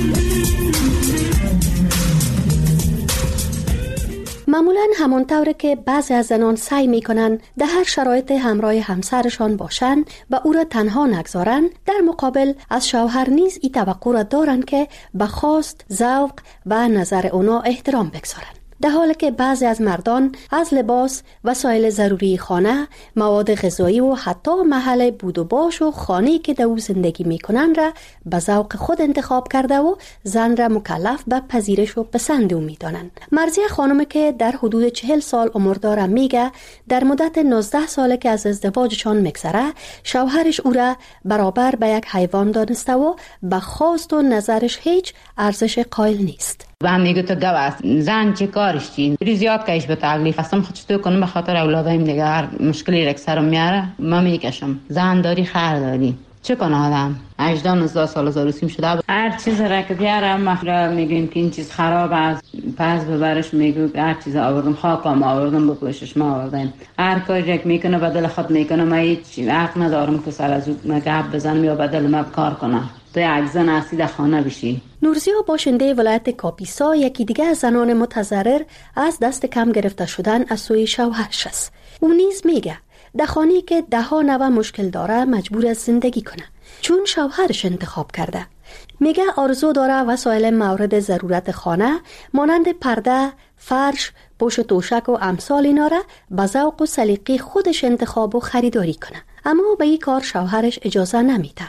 معمولاً همانطور که بعضی از زنان سعی میکنن در هر شرایط همراه همسرشان باشن و او را تنها نگذارن، در مقابل از شوهر نیز این توقع را دارن که به خواست، ذوق و نظر اونا احترام بگذارن. در حالی که بعضی از مردان از لباس، وسایل ضروری خانه، مواد غذایی و حتی محل بود و باش و خانه‌ای که در او زندگی میکنن را به ذوق خود انتخاب کرده و زن را مکلف به پذیرش و پسند او میدانند. مرضیه خانم که در حدود چهل سال عمر داره میگه در مدت نوزده ساله که از ازدواجشان میگذره شوهرش او را برابر به یک حیوان دانسته و به خواست و نظرش هیچ ارزش قائل نیست. و هم میگه تو گو است، زن چه کارش چین ری زیاد کهش به تکلیف هستم خودش تو کنم به خاطر اولادایم دیگه هر مشکلی رک سرم میاره ما میکشم. زن داری خر داری چه کنه آدم؟ هجده نوزده سال زاروسیم شده هر چیز را که بیارم محرا میگیم که این چیز خراب است، پس ببرش میگو هر چیز آوردم خاکم آوردم بپوشش ما آوردم. هر کاری رک میکنه بدل خود میکنه، ما هیچ حق ندارم که سر از او گپ بزنم یا بدل ما کار کنه. تو یک زن هستی در خانه بشی. نورزیا باشنده ولایت کاپیسا یکی دیگه از زنان متضرر از دست کم گرفته شدن از سوی شوهرش است. او نیز میگه در خانه‌ای که ده ها نوع مشکل داره مجبور از زندگی کنه چون شوهرش انتخاب کرده. میگه آرزو داره وسایل مورد ضرورت خانه مانند پرده، فرش، پوش و توشک و امثال اینا را به ذوق و سلیقه خودش انتخاب و خریداری کنه، اما به این کار شوهرش اجازه نمیده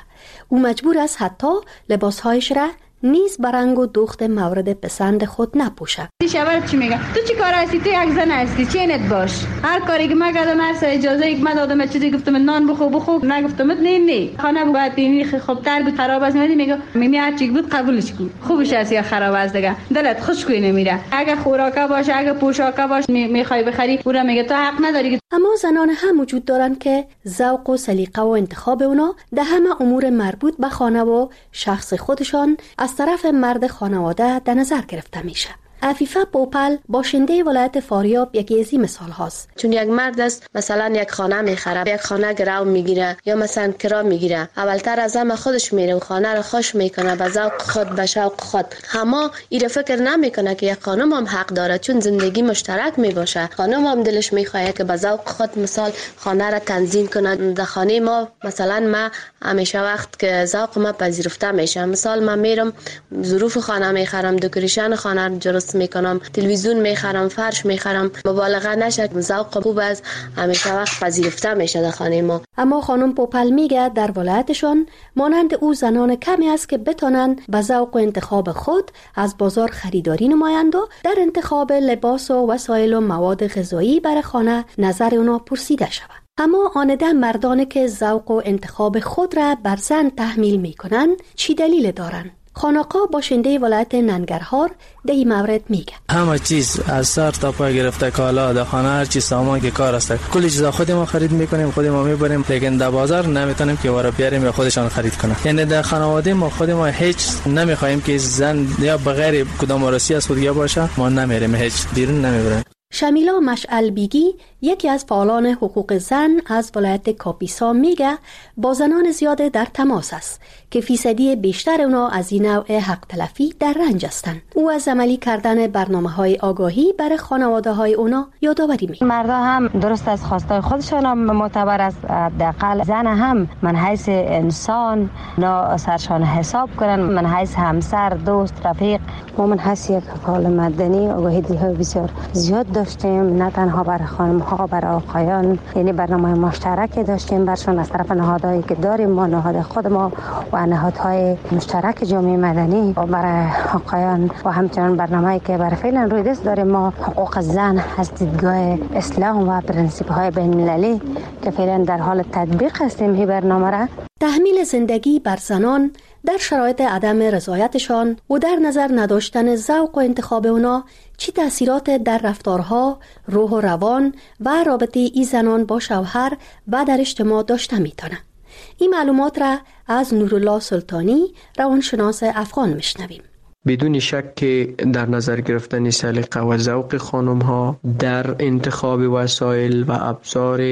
او مجبور است حتی لباسهایش را نیز برنگ و دوخت مورد پسند خود نپوشد. شبر چی میگه؟ تو چی کار هستی؟ تو یک زن هستی، چینت باش. هر کاری که من کردم، هر اجازه ای که من دادم، چیزی گفتم نان بخو بخو، نگفتم نه نه. خانه باید بینی خب تر بود، خراب است. میگه میمی هر چی بود قبولش کن. خوبش است یا خراب است دیگه. دلت خوشگوی نمیره. اگه خوراکا باشه، اگه پوشاکا باشه میخوای بخری، اون میگه تو حق نداری. اما زنان هم وجود دارند که ذوق و سلیقه و انتخاب اونا در همه امور مربوط به خانه و شخص خودشان از طرف مرد خانواده در نظر گرفته میشه. عفیفه پوپل باشنده ولایت فاریاب یکی از این مثال هاست. چون یک مرد است مثلا یک خانه میخره، یک خانه گرو میگیره یا مثلا کرا میگیره، اولتر از همه خودش میره و خانه رو خوش میکنه به ذوق خود، به شوق خود. اما این فکر نمیکنه که یک خانم هم حق داره، چون زندگی مشترک میباشه. خانم هم دلش میخواد که به ذوق خود مثال خانه رو تنظیم کنه. در خانه ما مثلا ما همیشه وقت که ذوق ما پذیرفته میشه، مثال من میرم ظروف خانه میخرم، دکوریشن خانه رو درست میکنم، تلویزیون میخرم، فرش میخرم، مبالغه نشه، ذوق خوب از همیشه وقت پذیرفته میشه در خانه ما. اما خانم پوپل میگه در ولایتشون مانند او زنان کمی است که بتونن به ذوق و انتخاب خود از بازار خریداری نمایند و در انتخاب لباس و وسایل و مواد غذایی برای خانه نظر اونا پرسیده شود. اما آنده مردانی که ذوق و انتخاب خود را بر زن تحمیل میکنن چی دلیل دارن؟ خانقا باشنده ولایت ننگرهار در این مورد میگه همه چیز از سر تا پای گرفته، کالا در خانه، هر چیز سامان که کار است، کلی چیزا خود ما خرید میکنیم، خود ما میبریم، لیکن در بازار نمیتونیم که وارا بیاریم یا خودشان خرید کنه. یعنی در خانواده ما خود ما هیچ نمیخوایم که زن یا بغیر کدام وارسی از خود باشه، ما نمیریم، هیچ بیرون نمیبریم. شمیلا مشعل بیگی یکی از فعالان حقوق زن از ولایت کاپیسا میگه با زنان زیاده در تماس است که فیصدی بیشتر اونا از این نوع حق تلفی در رنج هستند. او از عملی کردن برنامه‌های آگاهی برای خانواده‌های اونا یادآوری میکنه. مردا هم درست از خواستای خودشان هم معتبر است، حداقل زن هم من حیث انسان نا سرشان حساب کنن، من حیث همسر، دوست، رفیق. ما من حیث یک فعال مدنی آگاهی های بسیار زیاد داشتیم، نه تنها برای خانم ها، برای آقایان، یعنی برنامه مشترک داشتیم برشان از طرف نهادهایی که داریم ما، نهاد خود ما و نهادهای مشترک جامعه مدنی و برای آقایان و همچنان برنامه‌ای که برای فعلا روی دست داریم ما، حقوق زن از دیدگاه اسلام و پرنسیپ های بین المللی که فعلا در حال تطبیق هستیم. این برنامه را تحمیل زندگی بر زنان در شرایط عدم رضایتشان و در نظر نداشتن ذوق و انتخاب اونا چی تأثیرات در رفتارها، روح و روان و رابطه ای زنان با شوهر و در اجتماع داشته میتونه. این معلومات را از نورالله سلطانی روانشناس افغان میشنویم. بدون شک که در نظر گرفتن سلیقه و ذوق خانم ها در انتخاب وسایل و ابزار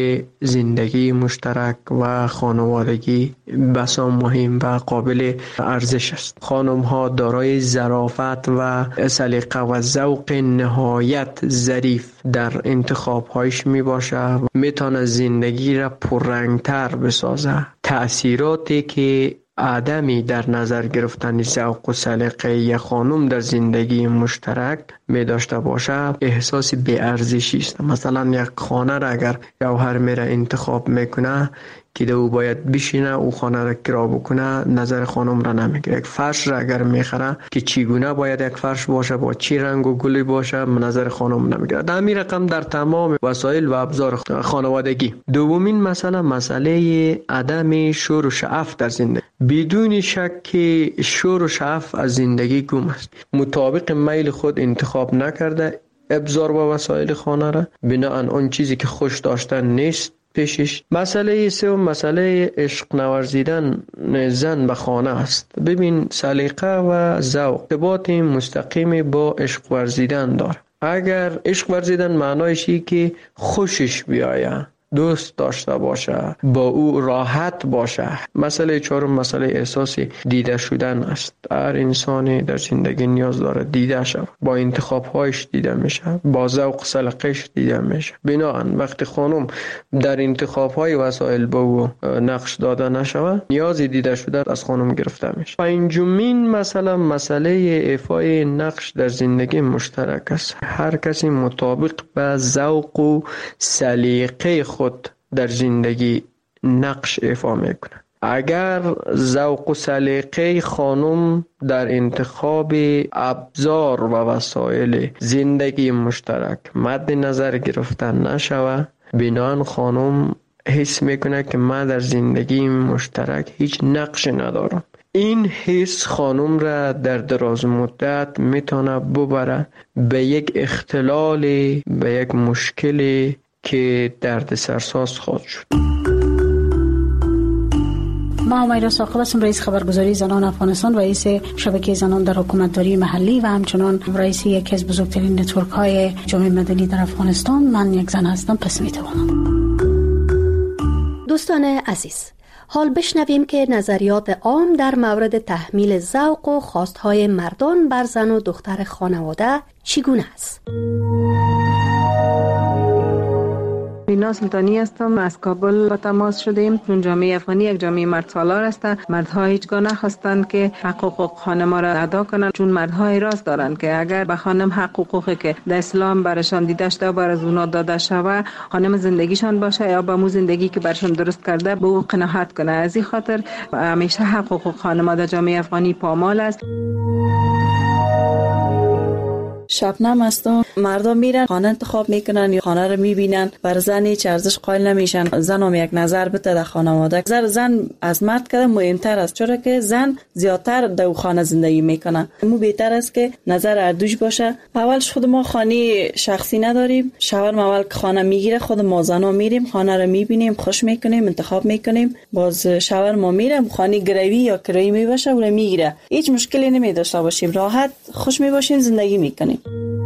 زندگی مشترک و خانوادگی بسیار مهم و قابل ارزش است. خانم ها دارای ظرافت و سلیقه و ذوق نهایت ظریف در انتخاب هایش می باشه، میتونه زندگی را پررنگتر بسازه. تأثیراتی که عدمی در نظر گرفتن ذوق و سلیقه یک خانم در زندگی مشترک می داشته باشه احساس بی ارزشی است. مثلا یک خانه را اگر شوهر میره انتخاب میکنه که او باید بشینه او خانه را کرا بکنه، نظر خانم را نمیگیره. یک فرش را اگر میخره که چگونه باید یک فرش باشه، با چی رنگ و گلی باشه، نظر خانم نمیگیره. در همین رقم در تمام وسایل و ابزار خانوادگی. دومین مسئله مسئله عدم شور و شعف در زندگی. بدون شک که شور و شعف از زندگی گم است. مطابق میل خود انتخاب نکرده ابزار و وسایل خانه را، بناهن اون چیزی که خوش داشتن نیست پیشش. مسئله سوم مسئله عشق نورزیدن زن به خانه است. ببین سلیقه و ذوق ارتباط مستقیم با عشق ورزیدن داره. اگر عشق ورزیدن معنایش اینه که خوشش بیایه، دوست داشته باشه، با او راحت باشه. مسئله چهارم مسئله احساس دیده شدن است. هر انسانی در زندگی نیاز داره دیده شود، با انتخاب هایش دیده میشه، با ذوق سلیقه‌اش دیده میشه. بنابراین وقتی خانم در انتخاب های وسایل با او نقش داده نشود، نیاز دیده شده از خانم گرفته میشه. پنجمین مسئله مسئله ایفای نقش در زندگی مشترک است. هر کسی مطابق به ذوق و سلیقه خود در زندگی نقش ایفا میکنه. اگر ذوق و سلیقه خانم در انتخاب ابزار و وسایل زندگی مشترک مد نظر گرفته نشود، بنابراین خانم حس میکنه که من در زندگی مشترک هیچ نقش ندارم. این حس خانم را در دراز مدت میتونه ببره به یک اختلال، به یک مشکلی که درد سرساز خواهد شد. ما امیرا ثاقب هستم، رئیس خبرگزاری زنان افغانستان، رئیس شبکه زنان در حکومتداری محلی و همچنان رئیس یکی از بزرگترین نتورک های جامعه مدنی در افغانستان. من یک زن هستم، پس میتوانم. دوستان عزیز، حال بشنویم که نظریات عام در مورد تحمیل ذوق و خواستهای مردان بر زن و دختر خانواده چگونه است. بینا سلطانی هستم، از کابل با تماس شدیم. چون جامعه افغانی یک جامعه مرد سالار است، مردها هیچگاه نخواستند که حقوق خانم را ادا کنند، چون مردها اعتراض دارند که اگر به خانم حقوقی که در اسلام برشان دیده شده بر از اونا داده شود، خانم زندگیشان باشه یا با مو زندگی که برشان درست کرده به او قناعت کنه. از این خاطر همیشه حقوق خانم در جامعه افغانی پامال است. شبنم هستم. مردم میرن خانه انتخاب میکنن یا خانه رو میبینن، بر زن هیچ ارزش قائل نمیشن. زن هم یک نظر بده در خانواده. نظر زن از مرد کده مهمتر است، چرا که زن زیادتر در خانه زندگی میکنه. مو بهتر است که نظر اردوش باشه. اولش خود ما خانه شخصی نداریم، شوهر اول خانه میگیره، خود ما زنا میریم خانه رو میبینیم، خوش میکنیم، انتخاب میکنیم، باز شوهر ما میره خانه گروی یا کرایی میباشه و میگیره. هیچ مشکلی نمیداشته باشیم، راحت خوش میباشیم، زندگی میکنیم.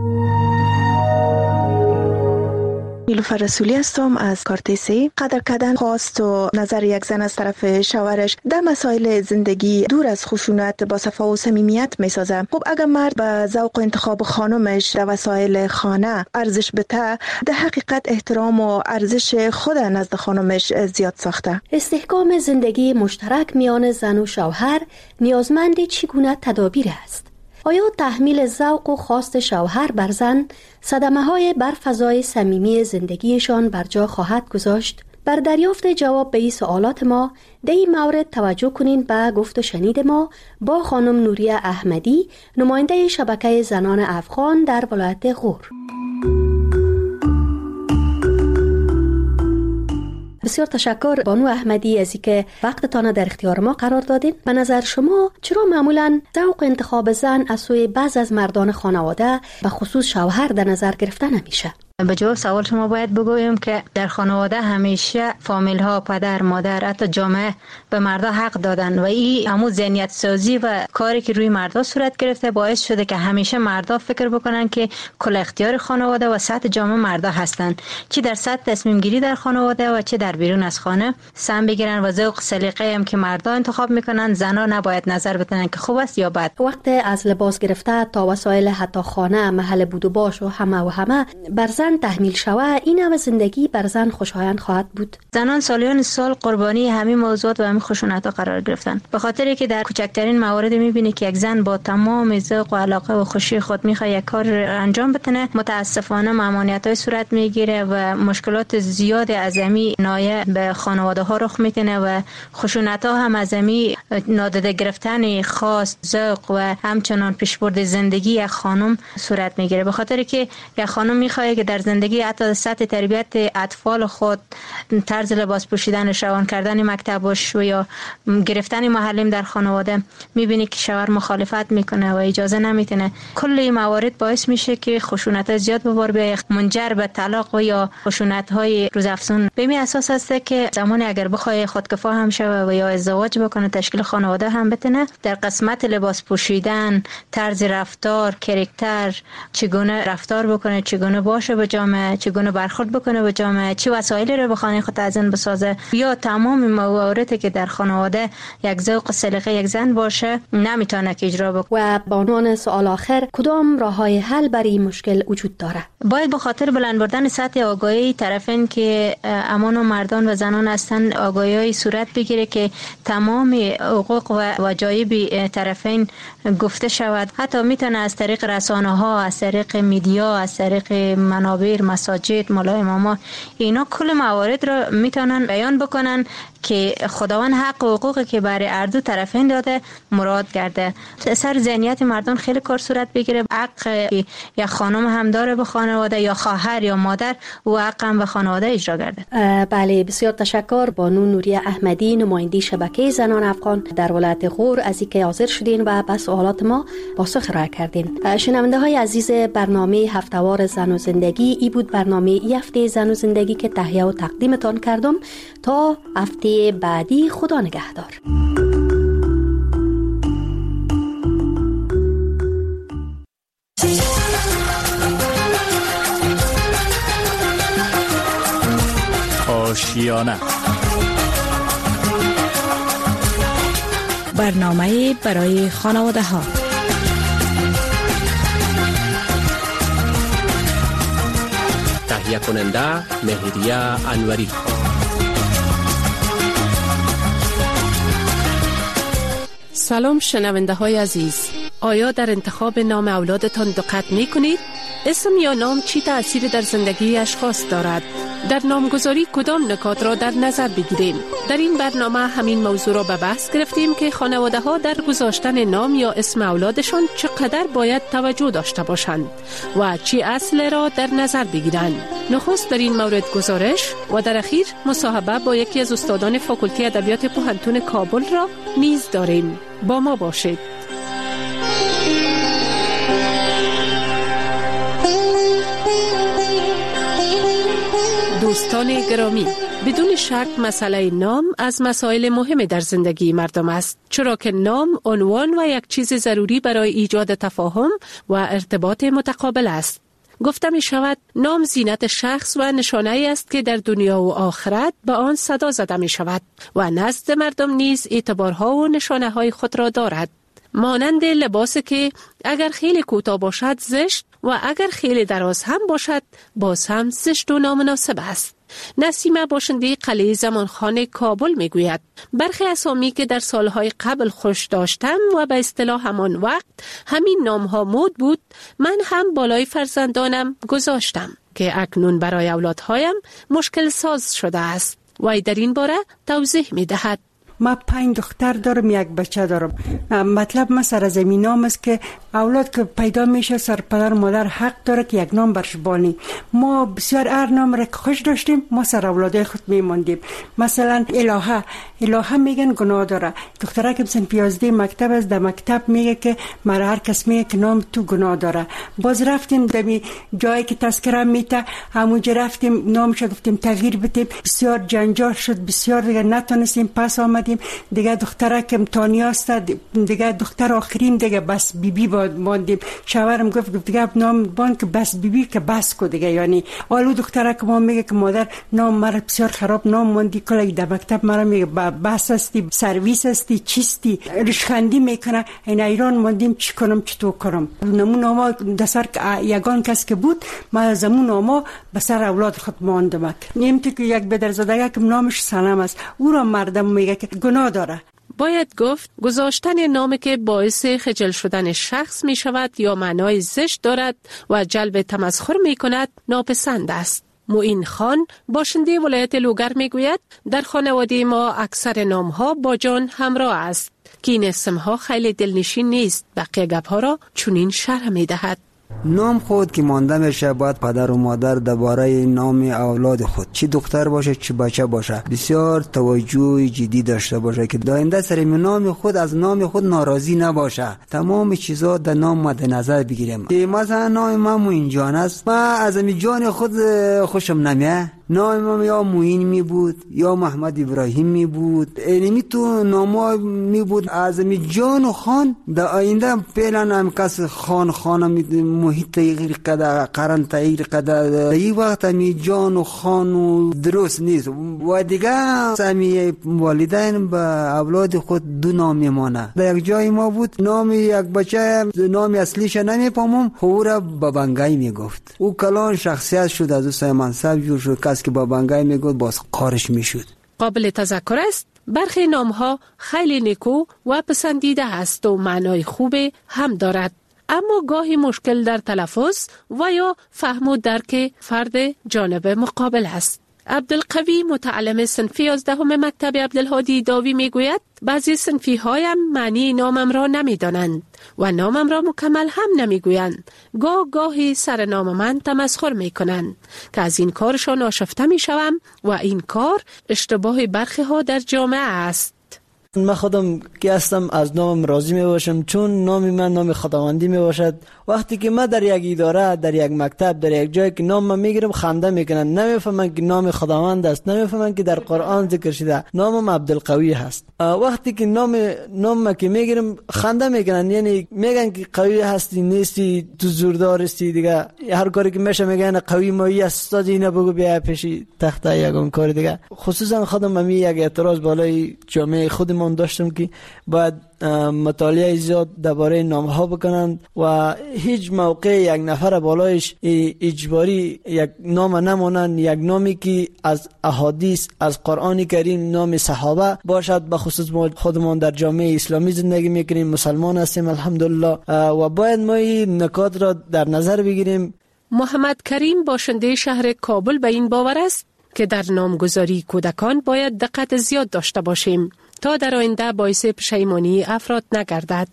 نیلوفر رسولی هستم از کارتیسی. قدر کردن خواست و نظر یک زن از طرف شوهرش در مسائل زندگی دور از خشونت با صفا و صمیمیت میسازه. خب اگر مرد به ذوق و انتخاب خانمش در وسایل خانه ارزش بده، در حقیقت احترام و ارزش خود نزد خانمش زیاد ساخته. استحکام زندگی مشترک میان زن و شوهر نیازمند چگونه تدابیر است؟ آیا تحمیل ذوق و خواست شوهر بر زن صدمه‌های بر فضای صمیمی زندگیشان بر جا خواهد گذاشت؟ بر دریافت جواب به این سوالات ما در این مورد توجه کنین به گفت و شنید ما با خانم نوریه احمدی، نماینده شبکه زنان افغان در ولایت غور. بسیار تشکر بانو احمدی از اینکه وقتتان در اختیار ما قرار دادین. به نظر شما چرا معمولاً ذوق انتخاب زن از سوی بعض از مردان خانواده به خصوص شوهر در نظر گرفته نمیشه؟ به جواب سوال شما باید بگویم که در خانواده همیشه فامیل ها، پدر، مادر، حتی جامعه به مردا حق دادن و این همون ذهنیت سازی و کاری که روی مردا صورت گرفته باعث شده که همیشه مردا فکر بکنن که کل اختیار خانواده و سطح جامعه مردا هستن، چی در سطح تصمیم گیری در خانواده و چه در بیرون از خانه سم بگیرن و ذوق سلیقه هم که مردا انتخاب میکنن زنا نباید نظر بدن که خوب است یا بد. وقت از لباس گرفته تا وسایل حتی خانه، محل بود و باش و همه و همه بر زن تحمیل شوه، این همه زندگی بر زن خوشایند خواهد بود. زنان سالیان سال قربانی همین موضوعات و همین خشونت‌ها قرار گرفتن، به خاطری که در کوچکترین موارد می‌بینی که یک زن با تمام ذوق و علاقه و خوشی خود می‌خواد یک کار انجام بده، متاسفانه ممانعت‌های صورت می‌گیره و مشکلات زیاد عظیمی نایه به خانواده‌ها رخ می‌کنه و خشونت‌ها هم عظیمی نادیده گرفتن خواست، ذوق و همچنان پیشبرد زندگی یک خانم صورت می‌گیره، به خاطری که یک خانم می‌خواد که در زندگی حتی سطح تربیت اطفال خود، طرز لباس پوشیدن، روان کردن مکتبش و یا گرفتن معلم در خانواده، میبینی که شوهر مخالفت میکنه و اجازه نمیتونه. کل این موارد باعث میشه که خشونت زیاد به بار بیاید، منجر به طلاق و یا خشونت های روزافزون. به این اساس هست که زمانی اگر بخواد خودکفا هم شوه و یا ازدواج بکنه، تشکیل خانواده هم بتونه، در قسمت لباس پوشیدن، طرز رفتار، کاراکتر، چگونه رفتار بکنه، چگونه باشه به جامعه، چگونه برخورد بکنه به جامعه، چه وسایلی رو به خانه خود تزیین بسازه، یا تمام مواردی که در خانواده یک ذوق و سلیقه یک زن باشه نمیتونه که اجرا بکنه. و با عنوان سوال آخر، کدام راههای حل برای این مشکل وجود داره؟ باید به خاطر بلند بردن سطح آگاهی طرفین که امان و مردان و زنان هستند آگاهی صورت بگیره که تمام حقوق و واجب طرفین گفته شود. حتی میتونه از طریق رسانه ها، از طریق میدیا، از طریق منابر، مساجد، مولای اماما، اینا کل موارد رو میتونن بیان بکنن که خداوند حق و حقوقی که برای هر دو طرفین داده مراعات کرده. سر ذهنیت مردم خیلی کار صورت بگیره. حق یا خانم هم داره به خانواده، یا خواهر یا مادر، و حق هم به خانواده اجرا کرده. بله، بسیار تشکر بانو نوریه احمدی، نماینده شبکه زنان افغان در ولایت غور، از اینکه حاضر شدین و به سوالات ما پاسخ ارائه کردین. شنونده های عزیز برنامه هفته‌وار زن و زندگی، ای بود برنامه ای هفته زن و زندگی که تهیه و تقدیمتان کردم. تا هفته بعدی، خدا نگهدار. آشیانه، برنامه برای خانواده ها. تهیه کننده مهریه انوری. سلام شنونده های عزیز، آیا در انتخاب نام اولادتان دقت می کنید؟ اسم یا نام چی تأثیر در زندگی اشخاص دارد؟ در نامگذاری کدام نکات را در نظر بگیریم؟ در این برنامه همین موضوع را به بحث گرفتیم که خانواده ها در گذاشتن نام یا اسم اولادشان چقدر باید توجه داشته باشند و چی اصل را در نظر بگیرند. نخست در این مورد گزارش و در اخیر مصاحبه با یکی از استادان فاکولته ادبیات پوهنتون کابل را نیز داریم. با ما باشید. دوستان گرامی، بدون شک مسئله نام از مسائل مهم در زندگی مردم است، چرا که نام عنوان و یک چیز ضروری برای ایجاد تفاهم و ارتباط متقابل است. گفته می شود نام زینت شخص و نشانه ای است که در دنیا و آخرت به آن صدا زده می شود و نزد مردم نیز اعتبارها و نشانه های خود را دارد. مانند لباس که اگر خیلی کوتاه باشد زشت و اگر خیلی دراز هم باشد باز هم زشت و نامناسب است. نسیمه باشنده قلعه زمانخانه کابل می گوید برخی اسامی که در سالهای قبل خوش داشتم و به اصطلاح همان وقت همین نامها مد بود، من هم بالای فرزندانم گذاشتم که اکنون برای اولادهایم مشکل ساز شده است. وی در این باره توضیح می دهد. ما پنج دختر دارم، یک بچه دارم. مطلب ما سر زمین نام است که اولاد که پیدا میشه سر پدر مادر حق داره که یک نام برش بانی. ما بسیار هر نام را که خوش داشتیم ما سر اولادای خود میماندیم. مثلا الهه الهه میگن گناه داره. دختره که مثلا پیازده مکتب است، در مکتب میگه که مرا هر کس میگه که نام تو گناه داره. باز رفتیم دمی جایی که تذکره میته، همونجا رفتیم نامش گفتیم تغییر بدیم. بسیار جنجال شد، بسیار دیگه نتونستیم، پس آمدیم دیگه. دختره که امتحانی است دیگه، دختر آخرین دیگه بس بیبی بی ماندیم. شوهرم گفت گفت دیگه نام بان که بس بیبی بی که بس کو دیگه. یعنی آلو دختره که ما میگه که مادر نام مرا بسیار خراب نام ماندی، کلا در مکتب مرا میگه بس استی، سرویس استی، چیستی، رشخندی میکنه. این ایران ماندیم چی کنم چطور کنم. نمونه ما دسر یگان کس که بود، ما زمون ما به سر اولاد خود ماندم. نمیته که یک بدرزاده که نامش سنم است، او را مردم میگه که گناه داره. باید گفت گذاشتن نامی که باعث خجل شدن شخص می شود یا معنای زشت دارد و جلب تمسخر می کند ناپسند است. معین خان باشنده ولایت لوگر می گوید در خانواده ما اکثر نام ها با جان همراه است که این اسم ها خیلی دلنشین نیست. بقیه گپ ها را چنین شرح می دهد. نام خود که مانده میشه باید پدر و مادر درباره نام اولاد خود، چی دختر باشه چی بچه باشه، بسیار توجه جدی داشته باشه که داینده سر نام خود از نام خود ناراضی نباشه. تمام چیزا در نام مد نظر بگیریم. که مثلا نام من موین جان است، من از می جان خود خوشم نمیاد. نام من یا موین می بود یا محمد ابراهیم می بود. اینمی تو نام می بود از می جان و خان. در آینده پیلان هم کس خان خانم محیط تغییر کده، قرن تغییر کده. این وقت می جان و خان و درست نیست و دیگه همی والدین به اولاد خود دو نام میمانه. در یک جای ما بود نام یک بچه نام اصلیش نمیفهمم، خورا بابنگای میگفت. او کلان شخصیت شد، از او سه منصب جور شد. کس که بابنگای میگفت باز قارش میشد. قابل تذکر است برخی نام ها خیلی نیکو و پسندیده است و معنای خوب هم دارد، اما گاهی مشکل در تلفظ و یا فهم و درک فرد جانب مقابل است. عبدالقوی متعلم صنف یازدهم مکتب عبدالهادی داوی میگوید بعضی صنفی هایم معنی نامم را نمیدانند و نامم را مکمل هم نمیگویند. گاه گاهی سر نام من تمسخر میکنند که از این کارشان آشفته میشوم و این کار اشتباه برخی ها در جامعه است. من خودم که هستم از نامم راضی می باشم، چون نام من نام خداوندی می باشد. وقتی که من در یک اداره، در یک مکتب، در یک جایی که نام من میگیرم خنده میکنن، نمیفهمن که نام خداوند است، نمیفهمن که در قرآن ذکر شده نامم عبدالقوی هست. وقتی که نام نام که میگیرم خنده میکنن، یعنی میگن که قوی هستی نیستی، تو زوردار هستی دیگه. هر کاری که میشه میگن قوی مایی است، استاد اینا بگو بیا پیشی تخته یگون کار دیگه. خصوصا خودم می یک اعتراض بالای جامعه خودمون داشتم که باید مطالعه زیاد درباره نام ها بکنند و هیچ موقع یک نفر بالایش اجباری یک نام نمونن، یک نامی که از احادیث از قرآن کریم نام صحابه باشد. به خصوص ما خودمون در جامعه اسلامی زندگی میکنیم، مسلمان هستیم الحمدلله و باید ما این نکات را در نظر بگیریم. محمد کریم باشنده شهر کابل به این باور است که در نامگذاری کودکان باید دقت زیاد داشته باشیم تا در آینده باعث پشیمانی افراد نگردد.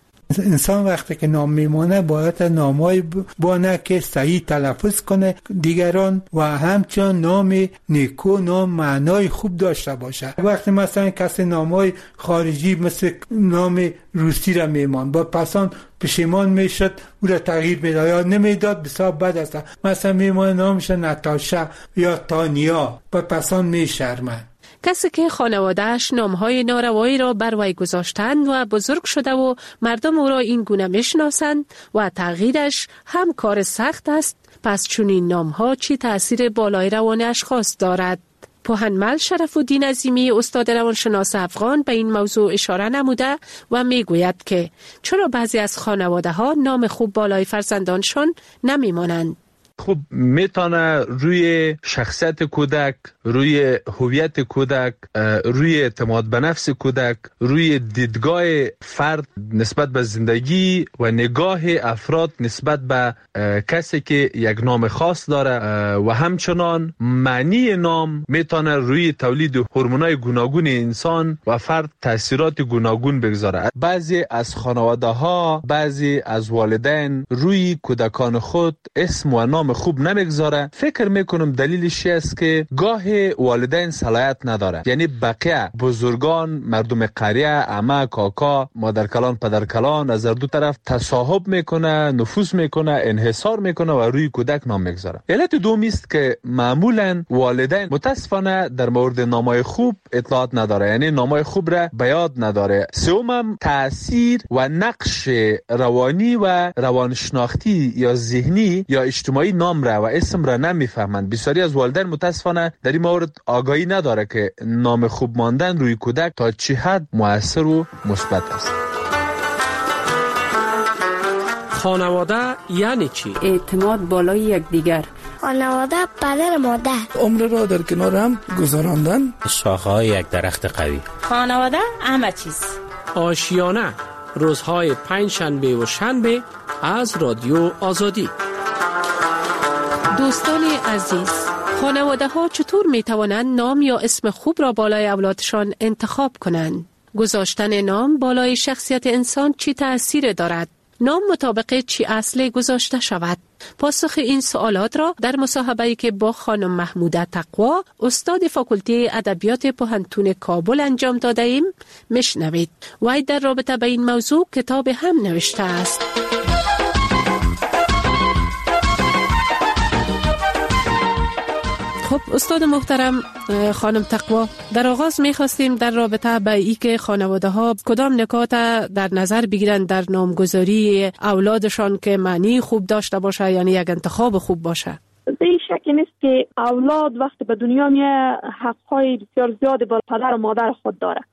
انسان وقتی که نام میمونه باید نامای بانه که صحیح تلفظ کنه دیگران و همچنان نام نیکو، نام معنای خوب داشته باشه. وقتی مثلا کسی نامای خارجی مثل نام روسی را میمان با پسان پشیمان میشد او را تغییر میداد یا نمیداد، بسیار بد است. مثلا میمان نامش ناتاشا یا تانیا با پسان میشرمند. کسی که خانوادهش نامهای ناروایی را بر وی گذاشتند و بزرگ شده و مردم او را این گونه میشناسند و تغییرش هم کار سخت است، پس چون این نامها چی تأثیر بالای روان اشخاص دارد؟ پوهنمل شرف‌الدین عظیمی استاد روانشناس افغان به این موضوع اشاره نموده و میگوید که چرا بعضی از خانواده ها نام خوب بالای فرزندانشان نمیمانند. خب میتونه روی شخصیت کودک، روی هویت کودک، روی اعتماد به نفس کودک، روی دیدگاه فرد نسبت به زندگی و نگاه افراد نسبت به کسی که یک نام خاص داره و همچنان معنی نام میتونه روی تولید هورمونای گوناگون انسان و فرد تاثیرات گوناگون بگذاره. بعضی از خانواده ها، بعضی از والدین روی کودکان خود اسم و نام خوب نمیگذاره. فکر میکنم دلیلش است که گاه والدین صلاحیت نداره، یعنی بقیه بزرگان، مردم قریه، عمه، کاکا، مادر کلان، پدر کلان از دو طرف تصاحب میکنه، نفوذ میکنه، انحصار میکنه و روی کودک نام میگذاره. علت دومی است که معمولا والدین متاسفانه در مورد نامای خوب اطلاعات نداره، یعنی نامای خوب را به یاد نداره. سومم تاثیر و نقش روانی و روانشناختی یا ذهنی یا اجتماعی نام را و اسم را نمیفهمند. بسیاری از والدین متاسفانه در این مورد آگاهی نداره که نام خوب ماندن روی کودک تا چه حد مؤثر و مثبت است. خانواده یعنی چی؟ اعتماد بالای یکدیگر. خانواده پدر مادر. عمر را در کنار هم گذراندن. شاخه‌های یک درخت قوی. خانواده همه چیز. آشیانه روزهای پنج شنبه و شنبه از رادیو آزادی. دوستان عزیز، خانواده ها چطور می توانند نام یا اسم خوب را بالای اولادشان انتخاب کنند؟ گذاشتن نام بالای شخصیت انسان چی تأثیر دارد؟ نام مطابق چی اصل گذاشته شود؟ پاسخ این سوالات را در مصاحبه‌ای که با خانم محموده تقوا استاد فاکولته ادبیات پوهنتون کابل انجام داده ایم میشنوید. وی در رابطه با این موضوع کتاب هم نوشته است. خب استاد محترم خانم تقوا، در آغاز می‌خواستیم در رابطه با این که خانواده ها کدام نکات در نظر بگیرند در نامگذاری اولادشان که معنی خوب داشته باشه، یعنی یک انتخاب خوب باشه. این شکی نیست که اولاد وقتی به دنیا میاد حق‌های بسیار زیادی با پدر و مادر خود داره.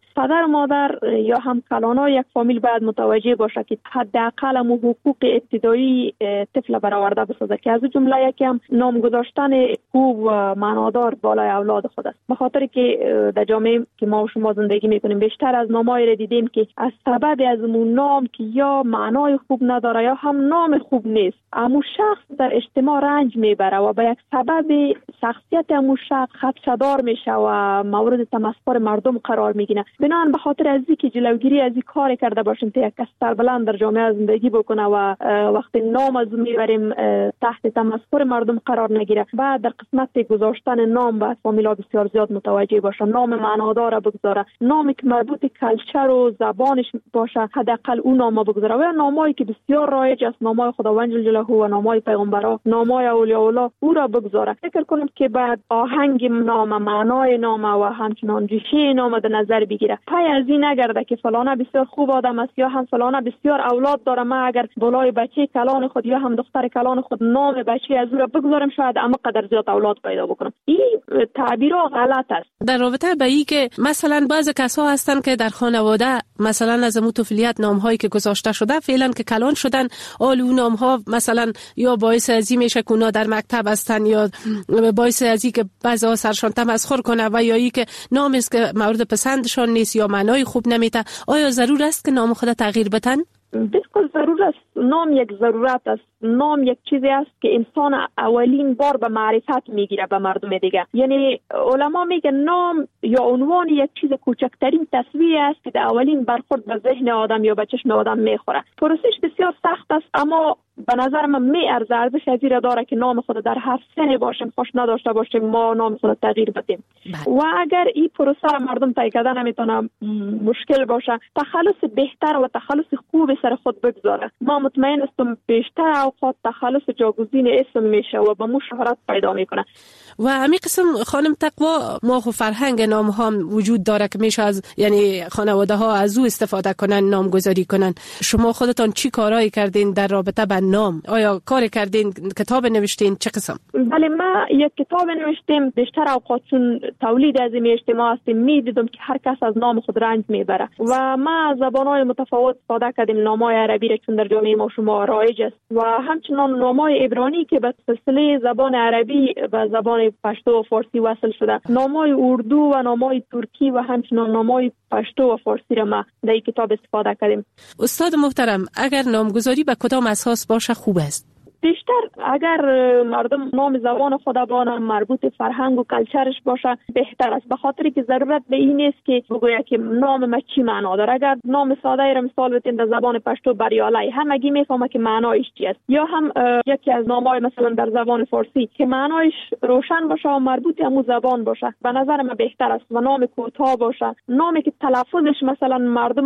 پدر و مادر یا هم کلانای یک فامیل باید متوجه باشه که حداقل هم حقوق ابتدایی طفل برآورده بسازه که از جمله یکی هم نام گذاشتن خوب و معنادار بالای اولاد خود است. به خاطر که در جامعه که ما و شما زندگی میکنیم بیشتر از نامایی را دیدیم که از سبب از اون نام که یا معنای خوب نداره یا هم نام خوب نیست، امو شخص در اجتماع رنج میبره و به یک سبب شخصیت امو شخص خدشه‌دار میشه و مورد تمسخر مردم قرار میگیره. بنابراین به خاطر از اینکه جلوگیری از این کار کرده باشیم تا یک کس سربلند در جامعه زندگی بکنه و وقتی نام از میبریم تحت تمسخر مردم قرار نگیره، بعد در قسمت گذاشتن نام باید فامیلا بسیار زیاد متوجه باشه. نام معنادار بگذاره، نامی که مربوط کلچر و زبانش باشه حداقل اون نام بگذاره و نامایی که بسیار رایج است، نامای خداوند جل جلاله و نامای پیغمبرا، نامای اولیاء الله او را بگذاره. فکر کنم که بعد آهنگ نام، معنای نام و همچنان ریشه نام در نظر بگیره. پای از این نگرده که فلانه بسیار خوب آدم است یا هم فلانه بسیار اولاد داره، ما اگر بالای بچه کلان خود یا هم دختر کلان خود نام بچه از او را بگذارم شاید اما قدر زیاد اولاد پیدا بکنم. این تعبیرها غلط است. در رابطه با این که مثلا بعض کسا هستن که در خانواده مثلا از امو طفولیت نام‌هایی که گذاشته شده فعلا که کلان شدن، آل اون نام‌ها مثلا یا باعث ازی میشه که اونا در مکتب هستن یا باعث ازی که بعضا سرشان تمسخر کنه و یا ای که نام است که مورد پسندشان نیست یا معنای خوب نمیده. آیا ضرور است که نام خود تغییر بدن؟ بالکل ضرور است. نام یک ضرورت است. نام یک چیزی است که انسان اولین بار به معرفت میگیره به مردم دیگه. یعنی علما میگن نام یا عنوان یک چیز کوچکترین تصویری است که در اولین برخورد به ذهن آدم یا به چشم آدم میخوره. پروسش بسیار سخت است اما به نظر من می ارزه، ارزش از این داره که نام خود در هر سنی باشیم خوش نداشته باشیم ما نام خود تغییر بدیم. و اگر این پروسه مردم طی کردن نمیتونه مشکل باشه، تخلص بهتر و تخلص خوب سر خود بگذاره. ما مطمئن هستم بیشتر اوقات تخلص جاگزین اسم میشه و به مو شهرت پیدا میکنه. و همین قسم خانم تقوا، ما خو فرهنگ نام ها وجود داره که میشه از یعنی خانواده ها از او استفاده کنن، نامگذاری کنن. شما خودتان چی کارایی کردین در رابطه با نام؟ آیا کار کردین، کتاب نوشتین، چه قسم؟ بله ما یک کتاب نوشتیم. بیشتر اوقات چون تولید از این اجتماع هستیم میدیدم که هر کس از نام خود رنج میبره و ما زبانهای متفاوت استفاده کردیم. نامای عربی را چون در جامعه ما شما رایج است و همچنان نامای عبرانی که به سلسله زبان عربی و زبان پشتو و فارسی وصل شده، نامای اردو و نامای ترکی و همچنان نامای پشتو و فارسی را ما در این کتاب استفاده کردیم. استاد محترم، اگر نامگذاری به کدام اساس باشه خوب است؟ بیشتر اگر مردم نام زبان خود بانن، مربوط فرهنگ و کلچرش باشه بهتر است، به خاطر که ضرورت به این نیست که بگوید که نام ما چی معنا داره. اگر نام ساده ای را مثال بتین در زبان پشتو بریالای، همگی میفهمه که معنایش چی است. یا هم یکی از نامای مثلا در زبان فارسی که معنایش روشن باشه و مربوط به همون زبان باشه به نظر من بهتر است. و نام کوتاه باشه، نامی که تلفظش مثلا مردم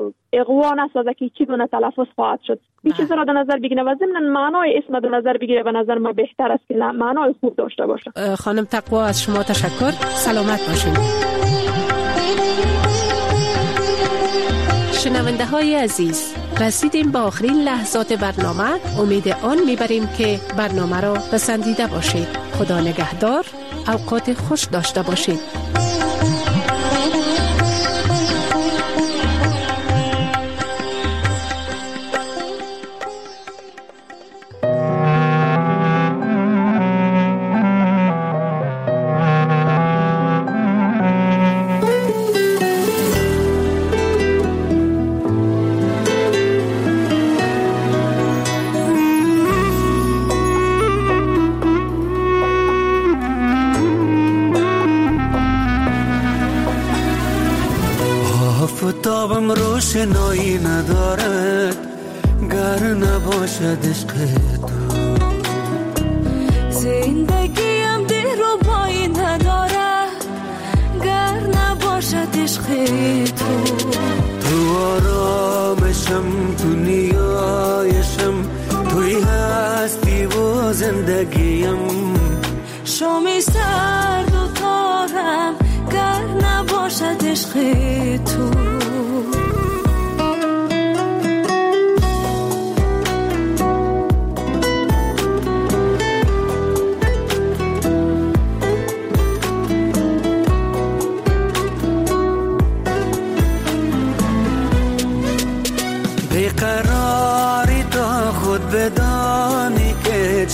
اغوا نسازه که چی گونه تلفظ خواهد شد. این چیز را در نظر بگیره و ضمن معنای اسم در نظر بگیره به نظر ما بهتر است که معنای خوب داشته باشه. خانم تقوا از شما تشکر. سلامت باشید. شنونده های عزیز، رسیدیم به آخرین لحظات برنامه. امید آن میبریم که برنامه را پسندیده باشید. خدا نگهدار. اوقات خوش داشته باشید. آفتابم روشنایی ندارد گر نباشد عشق تو، زندگیم دلربایی ندارد گر نباشد عشق تو. تو آرامشم، تو نیایشم، توی هستی و زندگیم. شامی سرد و تارم گر نباشد عشق تو.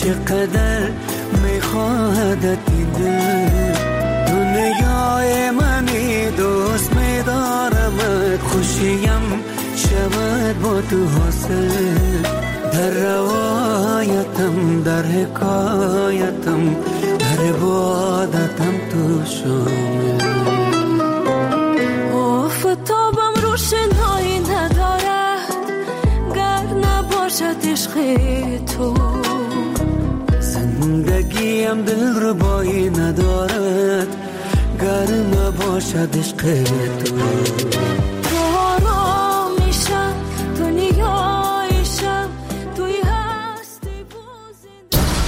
چقدر میخواهدت این دل، دنیای منی دوست میدارمت، خوشیم شود با تو حاصل، در روایتم در حکایتم در عبادتم تو شامل. آفتابم روشنایی ندارد گر نباشد عشق تو، زندگیم دل ربایی ندارد گر نباشد عشق تو.